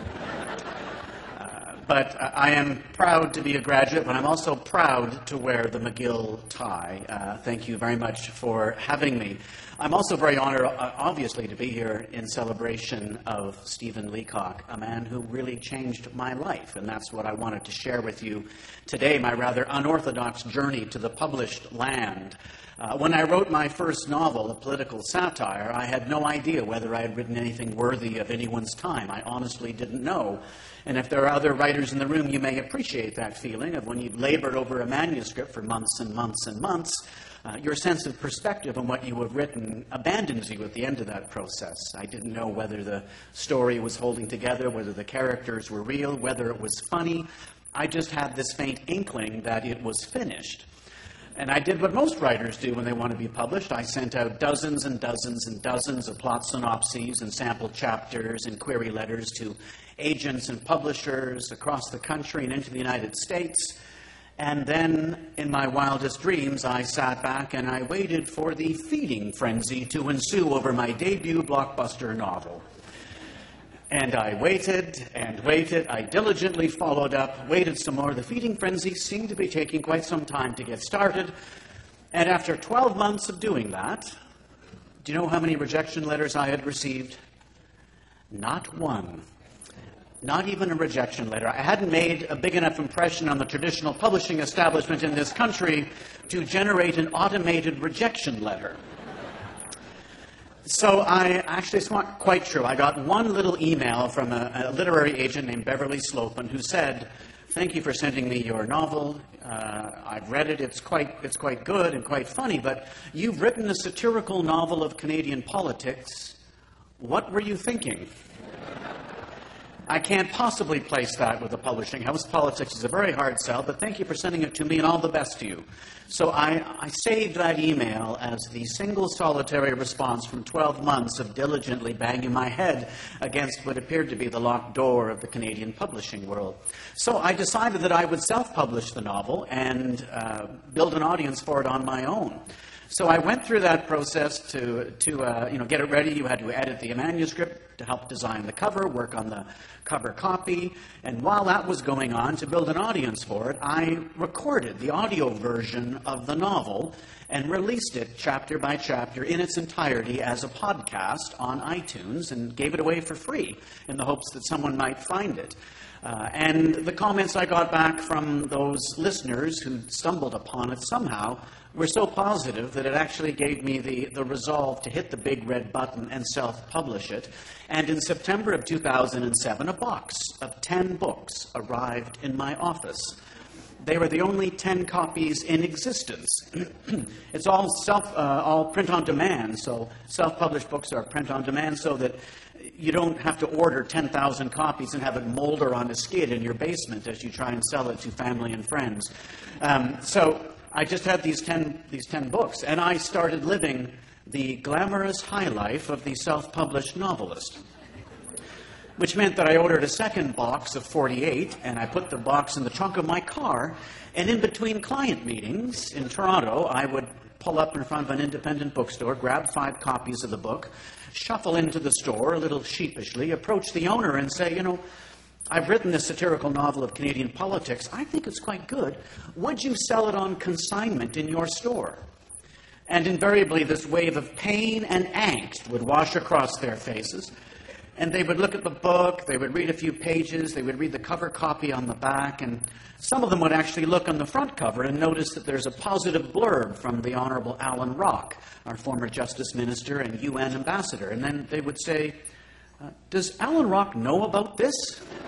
But I am proud to be a graduate, but I'm also proud to wear the McGill tie. Uh, thank you very much for having me. I'm also very honored, uh, obviously, to be here in celebration of Stephen Leacock, a man who really changed my life. And that's what I wanted to share with you today, my rather unorthodox journey to the published land. Uh, when I wrote my first novel, a political satire, I had no idea whether I had written anything worthy of anyone's time. I honestly didn't know. And if there are other writers in the room, you may appreciate that feeling of when you've labored over a manuscript for months and months and months, uh, your sense of perspective on what you have written abandons you at the end of that process. I didn't know whether the story was holding together, whether the characters were real, whether it was funny. I just had this faint inkling that it was finished. And I did what most writers do when they want to be published. I sent out dozens and dozens and dozens of plot synopses and sample chapters and query letters to agents and publishers across the country and into the United States. And then, in my wildest dreams, I sat back and I waited for the feeding frenzy to ensue over my debut blockbuster novel. And I waited and waited. I diligently followed up, waited some more. The feeding frenzy seemed to be taking quite some time to get started. And after twelve months of doing that, do you know how many rejection letters I had received? Not one. Not even a rejection letter. I hadn't made a big enough impression on the traditional publishing establishment in this country to generate an automated rejection letter. So I actually, it's not quite true. I got one little email from a, a literary agent named Beverly Slopin who said, "Thank you for sending me your novel. Uh, I've read it. It's quite, it's quite good and quite funny, but you've written a satirical novel of Canadian politics. What were you thinking?" I can't possibly place that with the publishing house. Politics is a very hard sell, but thank you for sending it to me and all the best to you. So I, I saved that email as the single solitary response from twelve months of diligently banging my head against what appeared to be the locked door of the Canadian publishing world. So I decided that I would self-publish the novel and uh, build an audience for it on my own. So I went through that process to, to uh, you know, get it ready. You had to edit the manuscript to help design the cover, work on the cover copy. And while that was going on, to build an audience for it, I recorded the audio version of the novel and released it chapter by chapter in its entirety as a podcast on iTunes and gave it away for free in the hopes that someone might find it. Uh, and the comments I got back from those listeners who stumbled upon it somehow were so positive that it actually gave me the, the resolve to hit the big red button and self-publish it. And in September of two thousand seven, a box of ten books arrived in my office. They were the only ten copies in existence. It's all self, uh, all print on demand, so self-published books are print on demand so that you don't have to order ten thousand copies and have it molder on a skid in your basement as you try and sell it to family and friends. Um, so I just had these ten, these ten books, and I started living the glamorous high life of the self-published novelist, which meant that I ordered a second box of forty-eight, and I put the box in the trunk of my car, and in between client meetings in Toronto, I would pull up in front of an independent bookstore, grab five copies of the book, shuffle into the store a little sheepishly, approach the owner and say, you know, I've written this satirical novel of Canadian politics. I think it's quite good. Would you sell it on consignment in your store? And invariably, this wave of pain and angst would wash across their faces. And they would look at the book, they would read a few pages, they would read the cover copy on the back, and some of them would actually look on the front cover and notice that there's a positive blurb from the Honorable Alan Rock, our former Justice Minister and U N Ambassador. And then they would say, uh, does Alan Rock know about this?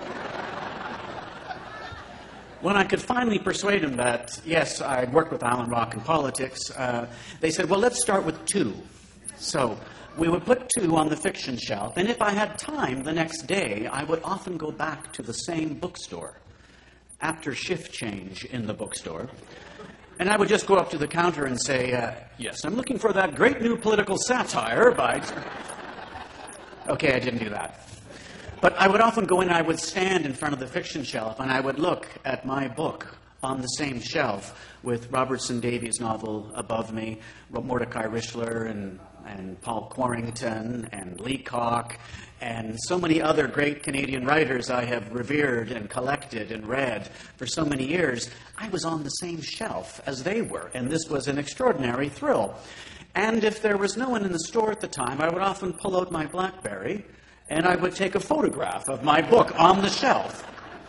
When I could finally persuade him that, yes, I'd worked with Alan Rock in politics, uh, they said, well, let's start with two. So we would put two on the fiction shelf, and if I had time the next day, I would often go back to the same bookstore after shift change in the bookstore, and I would just go up to the counter and say, uh, yes, I'm looking for that great new political satire by... Okay, I didn't do that. But I would often go in and I would stand in front of the fiction shelf and I would look at my book on the same shelf with Robertson Davies' novel above me, Mordecai Richler and, and Paul Quarrington and Leacock and so many other great Canadian writers I have revered and collected and read for so many years. I was on the same shelf as they were, and this was an extraordinary thrill. And if there was no one in the store at the time, I would often pull out my BlackBerry and I would take a photograph of my book on the shelf.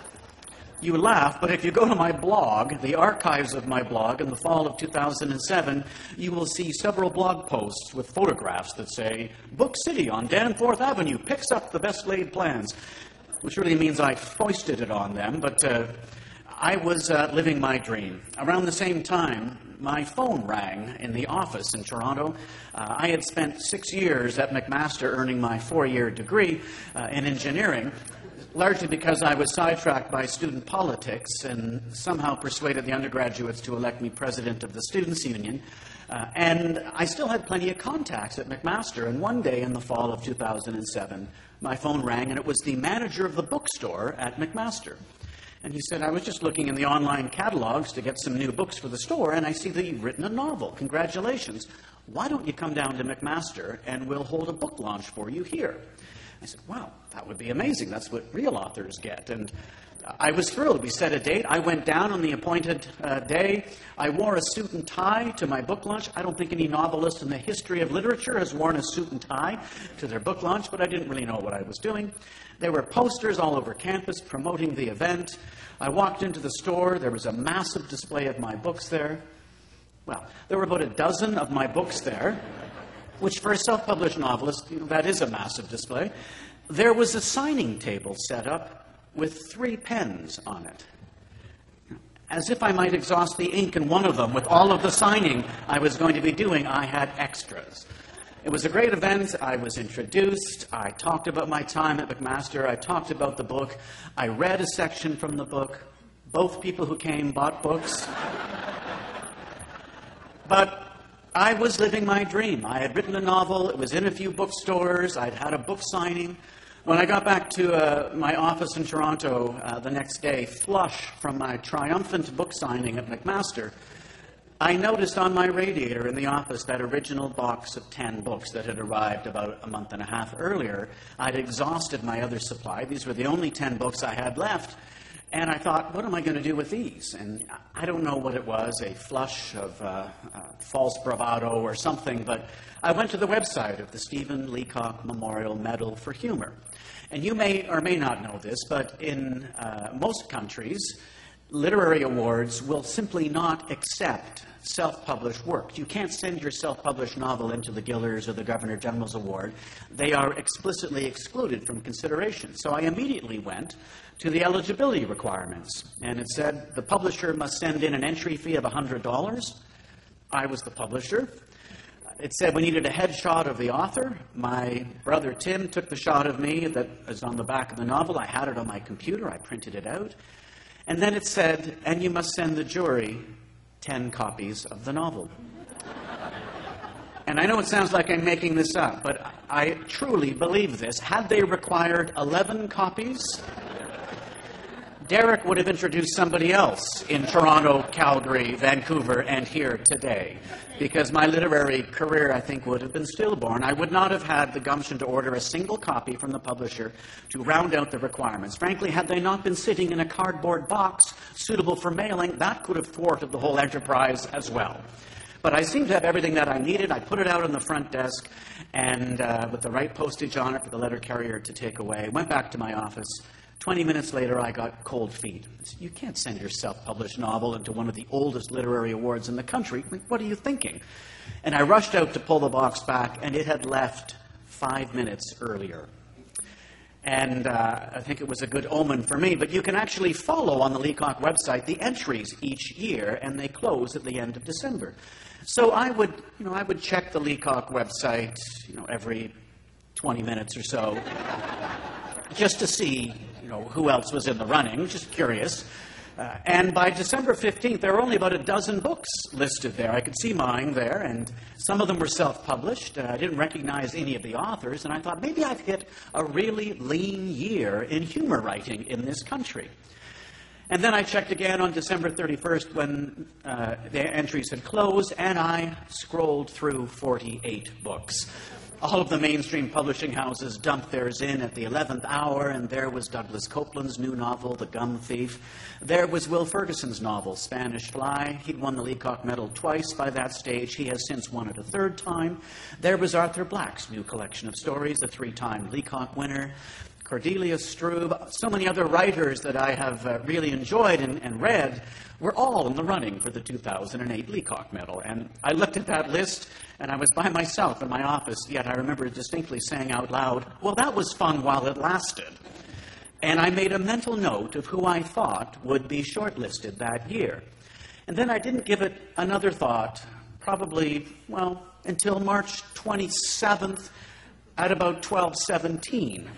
You laugh, but if you go to my blog, the archives of my blog in the fall of two thousand seven, you will see several blog posts with photographs that say, Book City on Danforth Avenue picks up the best laid plans, which really means I foisted it on them, but uh, I was uh, living my dream. Around the same time, my phone rang in the office in Toronto. Uh, I had spent six years at McMaster earning my four-year degree uh, in engineering, largely because I was sidetracked by student politics and somehow persuaded the undergraduates to elect me president of the Students' Union. Uh, and I still had plenty of contacts at McMaster, and one day in the fall of two thousand seven, my phone rang, and it was the manager of the bookstore at McMaster. And he said, I was just looking in the online catalogs to get some new books for the store, and I see that you've written a novel. Congratulations. Why don't you come down to McMaster, and we'll hold a book launch for you here? I said, wow, that would be amazing. That's what real authors get. And I was thrilled. We set a date. I went down on the appointed uh, day. I wore a suit and tie to my book launch. I don't think any novelist in the history of literature has worn a suit and tie to their book launch, but I didn't really know what I was doing. There were posters all over campus promoting the event. I walked into the store. There was a massive display of my books there. Well, there were about a dozen of my books there, which for a self-published novelist, you know, that is a massive display. There was a signing table set up with three pens on it. As if I might exhaust the ink in one of them, with all of the signing I was going to be doing, I had extras. It was a great event. I was introduced. I talked about my time at McMaster. I talked about the book. I read a section from the book. Both people who came bought books. But I was living my dream. I had written a novel. It was in a few bookstores. I'd had a book signing. When I got back to uh, my office in Toronto uh, the next day, flush from my triumphant book signing at McMaster, I noticed on my radiator in the office that original box of ten books that had arrived about a month and a half earlier. I'd exhausted my other supply. These were the only ten books I had left. And I thought, what am I going to do with these? And I don't know what it was, a flush of uh, uh, false bravado or something, but I went to the website of the Stephen Leacock Memorial Medal for Humor. And you may or may not know this, but in uh, most countries, literary awards will simply not accept self-published work. You can't send your self-published novel into the Gillers or the Governor-General's Award. They are explicitly excluded from consideration. So I immediately went to the eligibility requirements, and it said the publisher must send in an entry fee of one hundred dollars. I was the publisher. It said we needed a headshot of the author. My brother Tim took the shot of me that is on the back of the novel. I had it on my computer. I printed it out. And then it said, and you must send the jury ten copies of the novel. And I know it sounds like I'm making this up, but I truly believe this. Had they required eleven copies, Derek would have introduced somebody else in Toronto, Calgary, Vancouver, and here today. Because my literary career, I think, would have been stillborn. I would not have had the gumption to order a single copy from the publisher to round out the requirements. Frankly, had they not been sitting in a cardboard box suitable for mailing, that could have thwarted the whole enterprise as well. But I seemed to have everything that I needed. I put it out on the front desk, and uh, with the right postage on it for the letter carrier to take away. Went back to my office. Twenty minutes later, I got cold feet. I said, you can't send your self-published novel into one of the oldest literary awards in the country. What are you thinking? And I rushed out to pull the box back, and it had left five minutes earlier. And uh, I think it was a good omen for me. But you can actually follow on the Leacock website the entries each year, and they close at the end of December. So I would, you know, I would check the Leacock website, you know, every twenty minutes or so, just to see, you know, who else was in the running. Just curious. Uh, and by December fifteenth, there were only about a dozen books listed there. I could see mine there, and some of them were self-published. Uh, I didn't recognize any of the authors, and I thought maybe I've hit a really lean year in humor writing in this country. And then I checked again on December thirty-first when uh, the entries had closed, and I scrolled through forty-eight books. All of the mainstream publishing houses dumped theirs in at the eleventh hour, and there was Douglas Copeland's new novel, The Gum Thief. There was Will Ferguson's novel, Spanish Fly. He'd won the Leacock Medal twice by that stage. He has since won it a third time. There was Arthur Black's new collection of stories, a three-time Leacock winner. Cordelia Strube, so many other writers that I have uh, really enjoyed and, and read were all in the running for the two thousand eight Leacock Medal. And I looked at that list, and I was by myself in my office, yet I remember distinctly saying out loud, well, that was fun while it lasted. And I made a mental note of who I thought would be shortlisted that year. And then I didn't give it another thought, probably, well, until March twenty-seventh at about twelve seventeen.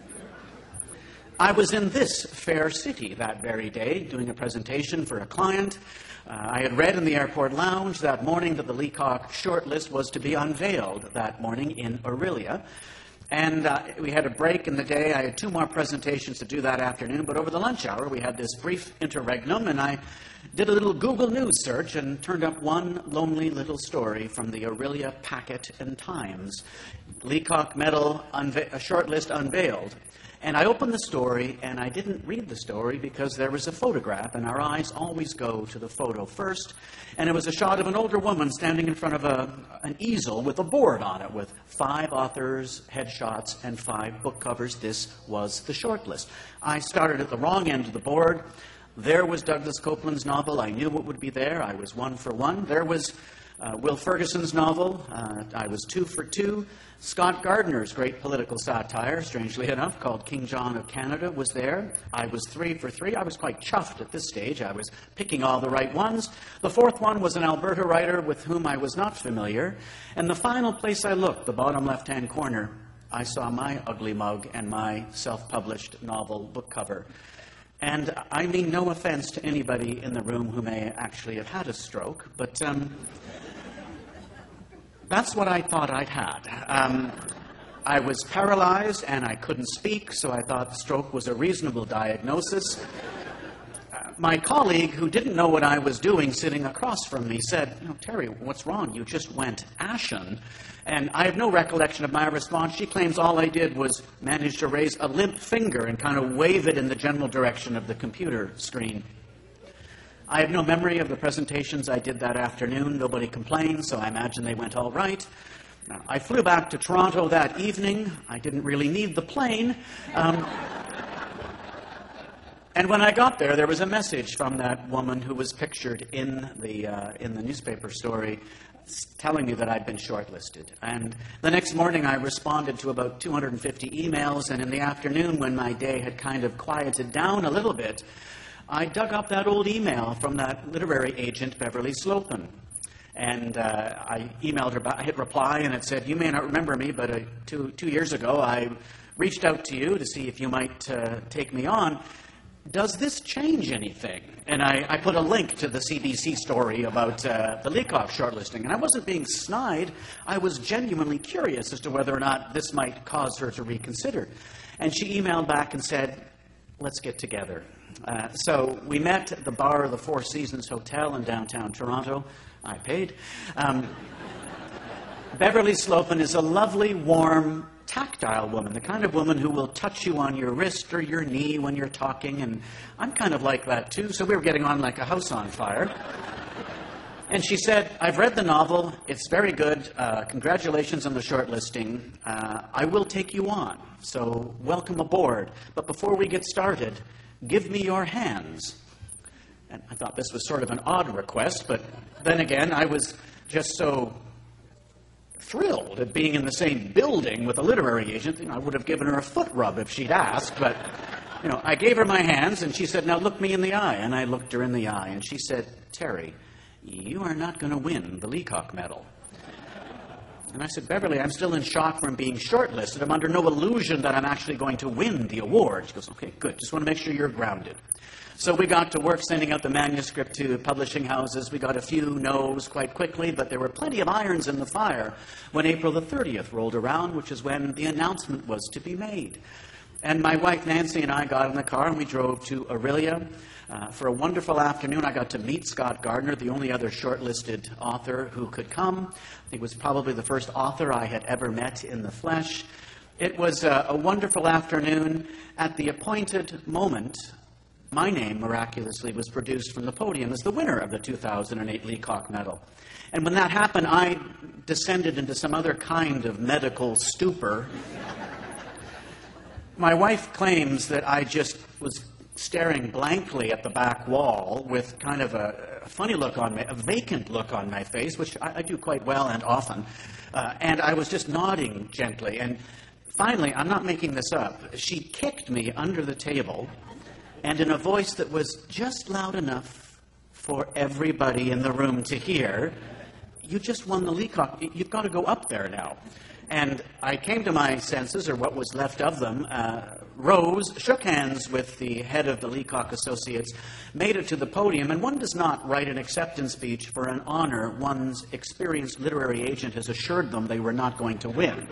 I was in this fair city that very day doing a presentation for a client. Uh, I had read in the airport lounge that morning that the Leacock shortlist was to be unveiled that morning in Orillia. And uh, we had a break in the day. I had two more presentations to do that afternoon, but over the lunch hour we had this brief interregnum, and I did a little Google News search and turned up one lonely little story from the Orillia Packet and Times. Leacock Medal unve- a shortlist unveiled. And I opened the story, and I didn't read the story because there was a photograph, and our eyes always go to the photo first. And it was a shot of an older woman standing in front of a, an easel with a board on it with five authors, headshots, and five book covers. This was the shortlist. I started at the wrong end of the board. There was Douglas Copeland's novel. I knew what would be there. I was one for one. There was uh, Will Ferguson's novel. Uh, I was two for two. Scott Gardner's great political satire, strangely enough, called King John of Canada, was there. I was three for three. I was quite chuffed at this stage. I was picking all the right ones. The fourth one was an Alberta writer with whom I was not familiar. And the final place I looked, the bottom left-hand corner, I saw my ugly mug and my self-published novel book cover. And I mean no offense to anybody in the room who may actually have had a stroke, but um, that's what I thought I'd had. Um, I was paralyzed and I couldn't speak, so I thought the stroke was a reasonable diagnosis. Uh, my colleague, who didn't know what I was doing sitting across from me, said, you know, Terry, what's wrong? You just went ashen. And I have no recollection of my response. She claims all I did was manage to raise a limp finger and kind of wave it in the general direction of the computer screen. I have no memory of the presentations I did that afternoon. Nobody complained, so I imagine they went all right. Now, I flew back to Toronto that evening. I didn't really need the plane. Um, and when I got there, there was a message from that woman who was pictured in the, uh, in the newspaper story telling me that I'd been shortlisted. And the next morning, I responded to about two hundred fifty emails, and in the afternoon, when my day had kind of quieted down a little bit, I dug up that old email from that literary agent, Beverly Slocum. And uh, I emailed her back, I hit reply, and it said, you may not remember me, but uh, two, two years ago I reached out to you to see if you might uh, take me on. Does this change anything? And I, I put a link to the C B C story about uh, the Leacock shortlisting. And I wasn't being snide. I was genuinely curious as to whether or not this might cause her to reconsider. And she emailed back and said, let's get together. Uh, so we met at the bar of the Four Seasons Hotel in downtown Toronto. I paid. Um, Beverly Slocum is a lovely, warm, tactile woman, the kind of woman who will touch you on your wrist or your knee when you're talking, and I'm kind of like that too, so we were getting on like a house on fire. And she said, I've read the novel. It's very good. Uh, congratulations on the shortlisting. Uh, I will take you on. So welcome aboard. But before we get started, give me your hands. And I thought this was sort of an odd request, but then again, I was just so thrilled at being in the same building with a literary agent. You know, I would have given her a foot rub if she'd asked, but you know, I gave her my hands, and she said, now look me in the eye. And I looked her in the eye, and she said, Terry, you are not going to win the Leacock Medal. And I said, Beverly, I'm still in shock from being shortlisted. I'm under no illusion that I'm actually going to win the award. She goes, okay, good. Just want to make sure you're grounded. So we got to work sending out the manuscript to publishing houses. We got a few no's quite quickly, but there were plenty of irons in the fire when April the thirtieth rolled around, which is when the announcement was to be made. And my wife Nancy and I got in the car and we drove to Orillia. Uh, for a wonderful afternoon, I got to meet Scott Gardner, the only other shortlisted author who could come. He was probably the first author I had ever met in the flesh. It was a, a wonderful afternoon. At the appointed moment, my name miraculously was produced from the podium as the winner of the two thousand eight Leacock Medal. And when that happened, I descended into some other kind of medical stupor. My wife claims that I just was staring blankly at the back wall with kind of a, a funny look on me, a vacant look on my face, which I, I do quite well and often. Uh, and I was just nodding gently. And finally, I'm not making this up, she kicked me under the table, and in a voice that was just loud enough for everybody in the room to hear, you just won the Leacock. You've got to go up there now. And I came to my senses, or what was left of them, uh, rose, shook hands with the head of the Leacock Associates, made it to the podium, and one does not write an acceptance speech for an honor one's experienced literary agent has assured them they were not going to win.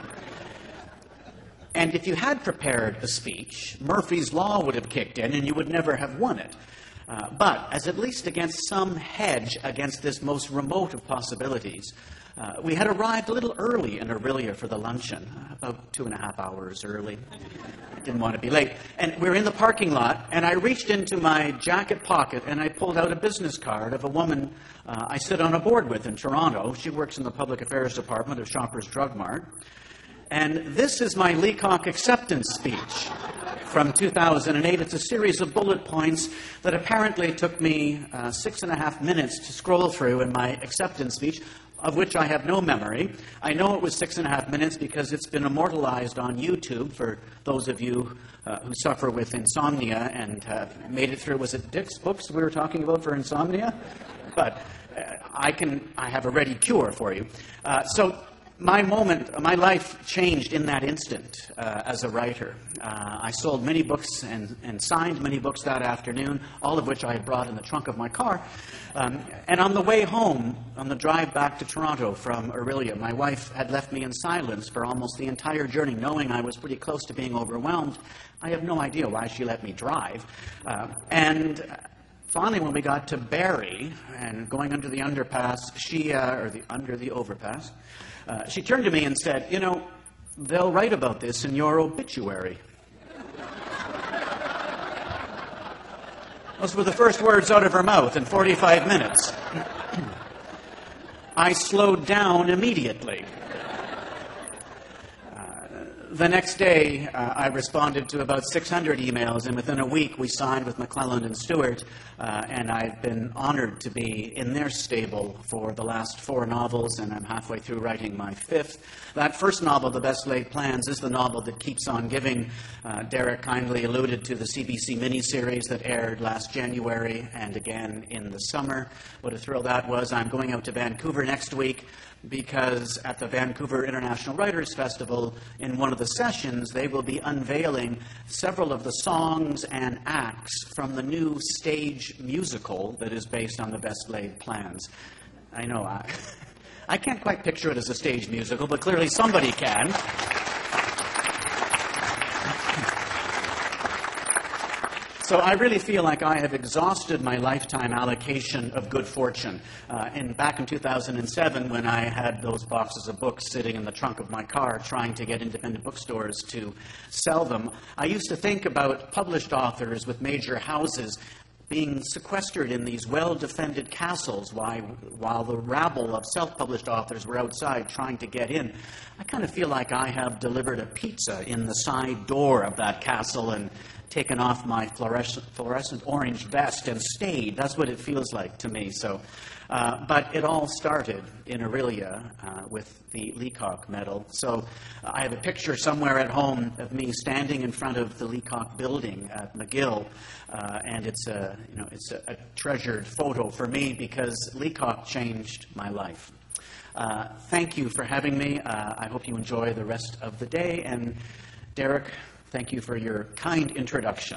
And if you had prepared a speech, Murphy's Law would have kicked in and you would never have won it. Uh, but as at least against some hedge against this most remote of possibilities, Uh, we had arrived a little early in Orillia for the luncheon, about two and a half hours early. I didn't want to be late. And we were in the parking lot, and I reached into my jacket pocket, and I pulled out a business card of a woman uh, I sit on a board with in Toronto. She works in the Public Affairs Department of Shoppers Drug Mart. And this is my Leacock acceptance speech from two thousand eight. It's a series of bullet points that apparently took me uh, six and a half minutes to scroll through in my acceptance speech, of which I have no memory. I know it was six and a half minutes because it's been immortalized on YouTube for those of you uh, who suffer with insomnia and have made it through. Was it Dick's books we were talking about for insomnia? But uh, I can, I have a ready cure for you. Uh, so my moment, my life changed in that instant uh, as a writer. Uh, I sold many books and, and signed many books that afternoon, all of which I had brought in the trunk of my car. Um, and on the way home, on the drive back to Toronto from Orillia, my wife had left me in silence for almost the entire journey, knowing I was pretty close to being overwhelmed. I have no idea why she let me drive. Uh, and finally, when we got to Barrie and going under the underpass, she, uh, or the under the overpass, uh, she turned to me and said, you know, they'll write about this in your obituary. Those were the first words out of her mouth in forty-five minutes. I slowed down immediately. The next day, uh, I responded to about six hundred emails, and within a week, we signed with McClelland and Stewart, uh, and I've been honored to be in their stable for the last four novels, and I'm halfway through writing my fifth. That first novel, The Best Laid Plans, is the novel that keeps on giving. Uh, Derek kindly alluded to the C B C miniseries that aired last January and again in the summer. What a thrill that was. I'm going out to Vancouver next week, because at the Vancouver International Writers Festival, in one of the sessions, they will be unveiling several of the songs and acts from the new stage musical that is based on The Best Laid Plans. I know, I, I can't quite picture it as a stage musical, but clearly somebody can. So I really feel like I have exhausted my lifetime allocation of good fortune. Uh, and back in two thousand seven, when I had those boxes of books sitting in the trunk of my car trying to get independent bookstores to sell them, I used to think about published authors with major houses. being sequestered in these well-defended castles while, while the rabble of self-published authors were outside trying to get in, I kind of feel like I have delivered a pizza in the side door of that castle and taken off my fluorescent, fluorescent orange vest and stayed. That's what it feels like to me. So, uh, but it all started in Orillia uh, with the Leacock Medal. So uh, I have a picture somewhere at home of me standing in front of the Leacock building at McGill, uh, and it's a you know it's a, a treasured photo for me because Leacock changed my life. Uh, thank you for having me. Uh, I hope you enjoy the rest of the day. And Derek, thank you for your kind introduction.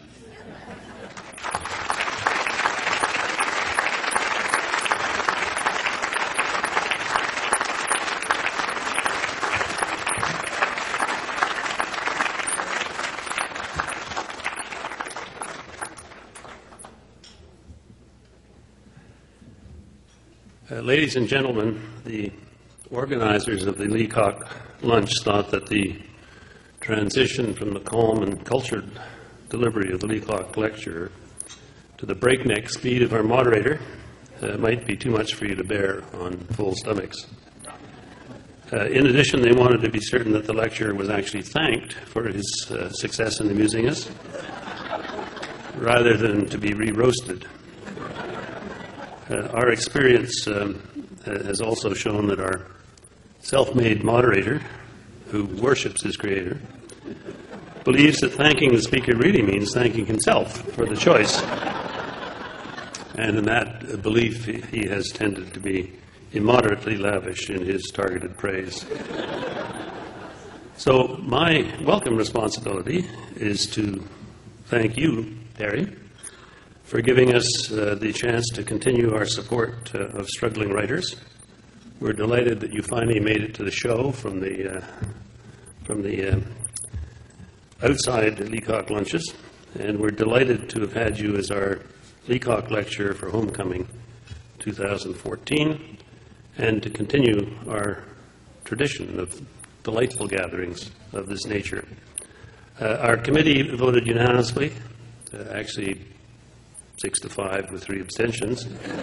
Uh, ladies and gentlemen, the organizers of the Leacock Lunch thought that the transition from the calm and cultured delivery of the Leacock lecture to the breakneck speed of our moderator uh, might be too much for you to bear on full stomachs. Uh, in addition, they wanted to be certain that the lecturer was actually thanked for his uh, success in amusing us, rather than to be re-roasted. Uh, our experience um, has also shown that our self-made moderator, who worships his creator, believes that thanking the speaker really means thanking himself for the choice. And in that belief, he, he has tended to be immoderately lavish in his targeted praise. So my welcome responsibility is to thank you, Terry, for giving us uh, the chance to continue our support uh, of struggling writers. We're delighted that you finally made it to the show from the uh, from the uh, outside Leacock Lunches, and we're delighted to have had you as our Leacock lecturer for Homecoming two thousand fourteen, and to continue our tradition of delightful gatherings of this nature. Uh, our committee voted unanimously, uh, actually six to five with three abstentions,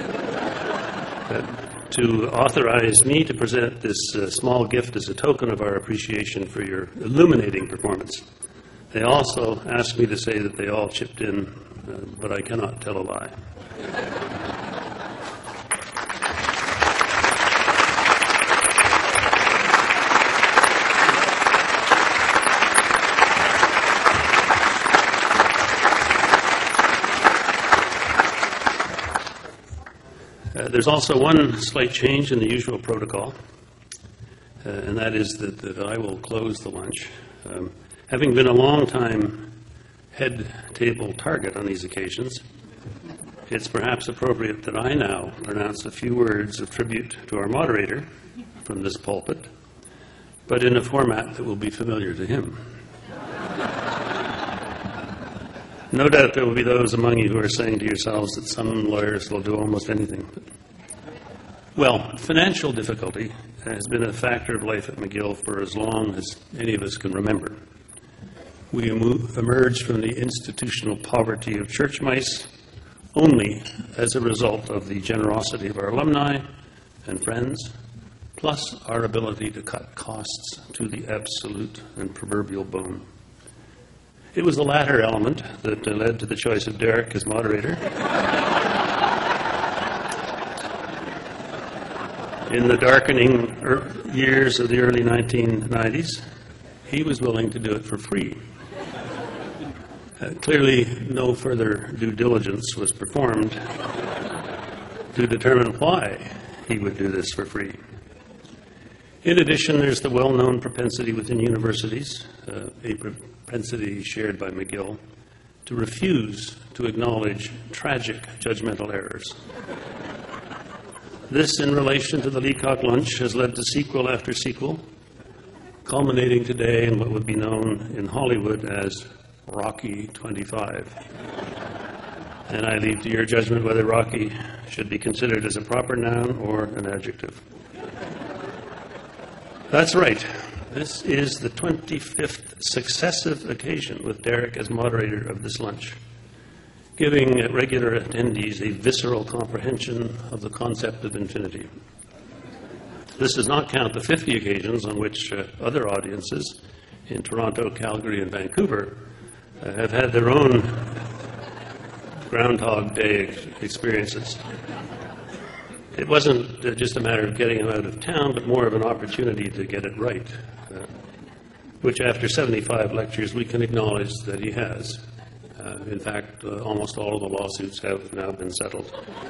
uh, to authorize me to present this uh, small gift as a token of our appreciation for your illuminating performance. They also asked me to say that they all chipped in, uh, but I cannot tell a lie. Uh, there's also one slight change in the usual protocol, uh, and that is that, that I will close the lunch. Um, having been a long-time head table target on these occasions, it's perhaps appropriate that I now pronounce a few words of tribute to our moderator from this pulpit, but in a format that will be familiar to him. No doubt there will be those among you who are saying to yourselves that some lawyers will do almost anything. Well, financial difficulty has been a factor of life at McGill for as long as any of us can remember. We emerged from the institutional poverty of church mice only as a result of the generosity of our alumni and friends, plus our ability to cut costs to the absolute and proverbial bone. It was the latter element that uh, led to the choice of Derek as moderator. In the darkening er- years of the early nineteen nineties, he was willing to do it for free. Uh, clearly, no further due diligence was performed to determine why he would do this for free. In addition, there's the well-known propensity within universities, uh, a propensity shared by McGill, to refuse to acknowledge tragic judgmental errors. This, in relation to the Leacock Lunch, has led to sequel after sequel, culminating today in what would be known in Hollywood as Rocky twenty-five. And I leave to your judgment whether Rocky should be considered as a proper noun or an adjective. That's right. This is the twenty-fifth successive occasion with Derek as moderator of this lunch. giving regular attendees a visceral comprehension of the concept of infinity. This does not count the fifty occasions on which uh, other audiences in Toronto, Calgary, and Vancouver uh, have had their own Groundhog Day ex- experiences. It wasn't uh, just a matter of getting him out of town, but more of an opportunity to get it right, uh, which after seventy-five lectures we can acknowledge that he has. Uh, in fact, uh, almost all of the lawsuits have now been settled.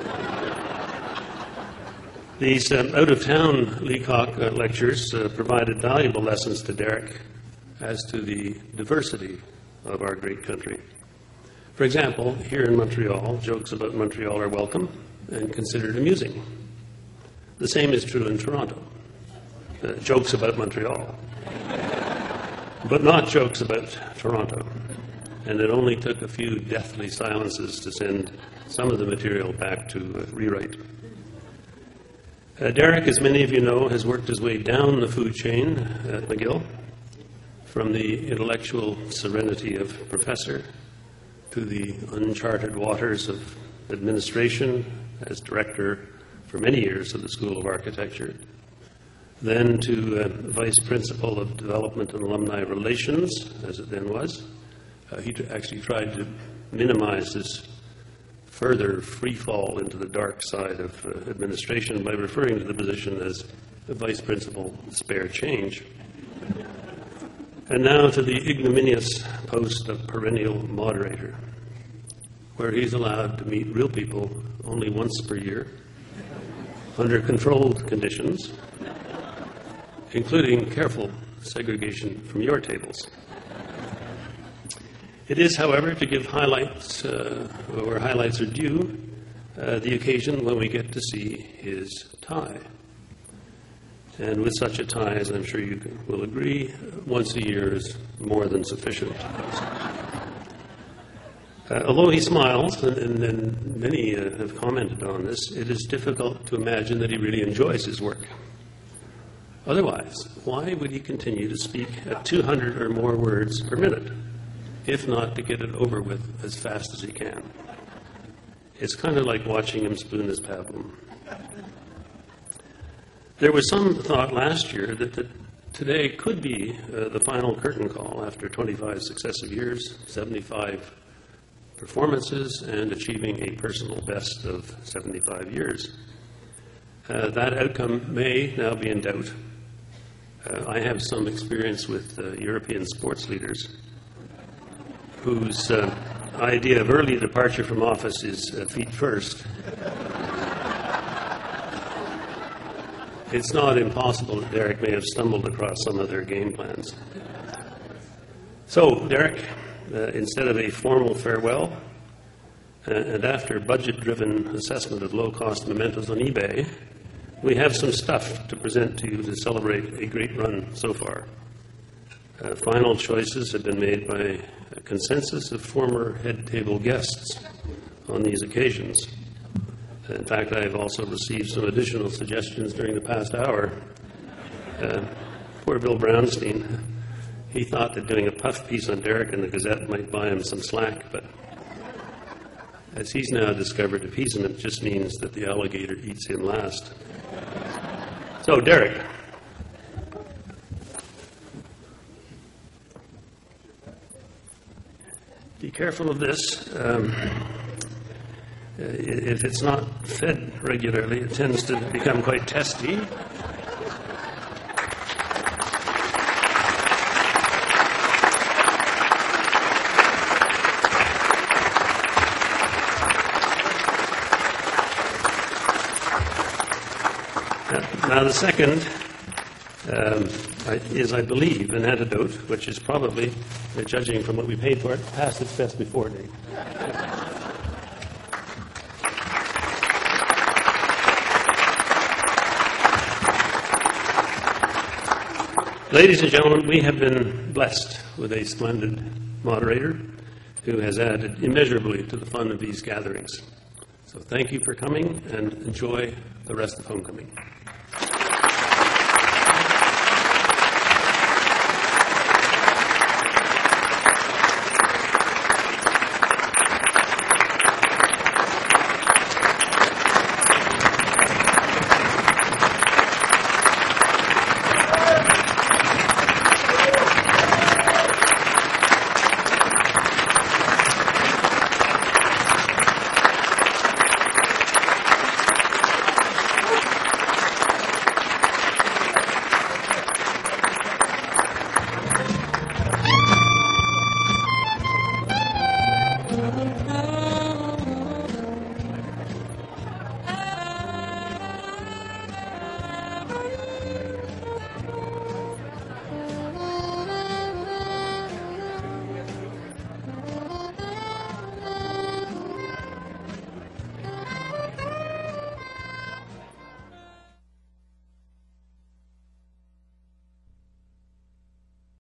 These um, out-of-town Leacock uh, lectures uh, provided valuable lessons to Derek as to the diversity of our great country. For example, here in Montreal, jokes about Montreal are welcome and considered amusing. The same is true in Toronto. Uh, jokes about Montreal, but not jokes about Toronto. And it only took a few deathly silences to send some of the material back to uh, rewrite. Uh, Derek, as many of you know, has worked his way down the food chain at McGill, from the intellectual serenity of professor to the uncharted waters of administration as director for many years of the School of Architecture, then to uh, vice principal of development and alumni relations, as it then was. Uh, he t- actually tried to minimize this further free fall into the dark side of uh, administration by referring to the position as the vice principal spare change. And now to the ignominious post of perennial moderator, where he's allowed to meet real people only once per year, under controlled conditions, including careful segregation from your tables. It is, however, to give highlights, uh, where highlights are due, uh, the occasion when we get to see his tie. And with such a tie, as I'm sure you will agree, once a year is more than sufficient. Uh, although he smiles, and, and, and many uh, have commented on this, it is difficult to imagine that he really enjoys his work. Otherwise, why would he continue to speak at two hundred or more words per minute, if not to get it over with as fast as he can? It's kind of like watching him spoon his pablum. There was some thought last year that, that today could be uh, the final curtain call after twenty-five successive years, seventy-five performances, and achieving a personal best of seventy-five years. Uh, that outcome may now be in doubt. Uh, I have some experience with uh, European sports leaders whose uh, idea of early departure from office is uh, feet first. It's not impossible that Derek may have stumbled across some of their game plans. So, Derek, uh, instead of a formal farewell, uh, and after budget-driven assessment of low-cost mementos on eBay, we have some stuff to present to you to celebrate a great run so far. Uh, final choices have been made by a consensus of former head table guests on these occasions. In fact, I have also received some additional suggestions during the past hour. Uh, poor Bill Brownstein, he thought that doing a puff piece on Derek in the Gazette might buy him some slack, but as he's now discovered, appeasement just means that the alligator eats him last. So, Derek. Be careful of this. Um, if it's not fed regularly, it tends to become quite testy. Now, the second um, is, I believe, an antidote, which is probably, judging from what we paid for it, past its best before date. Ladies and gentlemen, we have been blessed with a splendid moderator who has added immeasurably to the fun of these gatherings. So thank you for coming, and enjoy the rest of homecoming.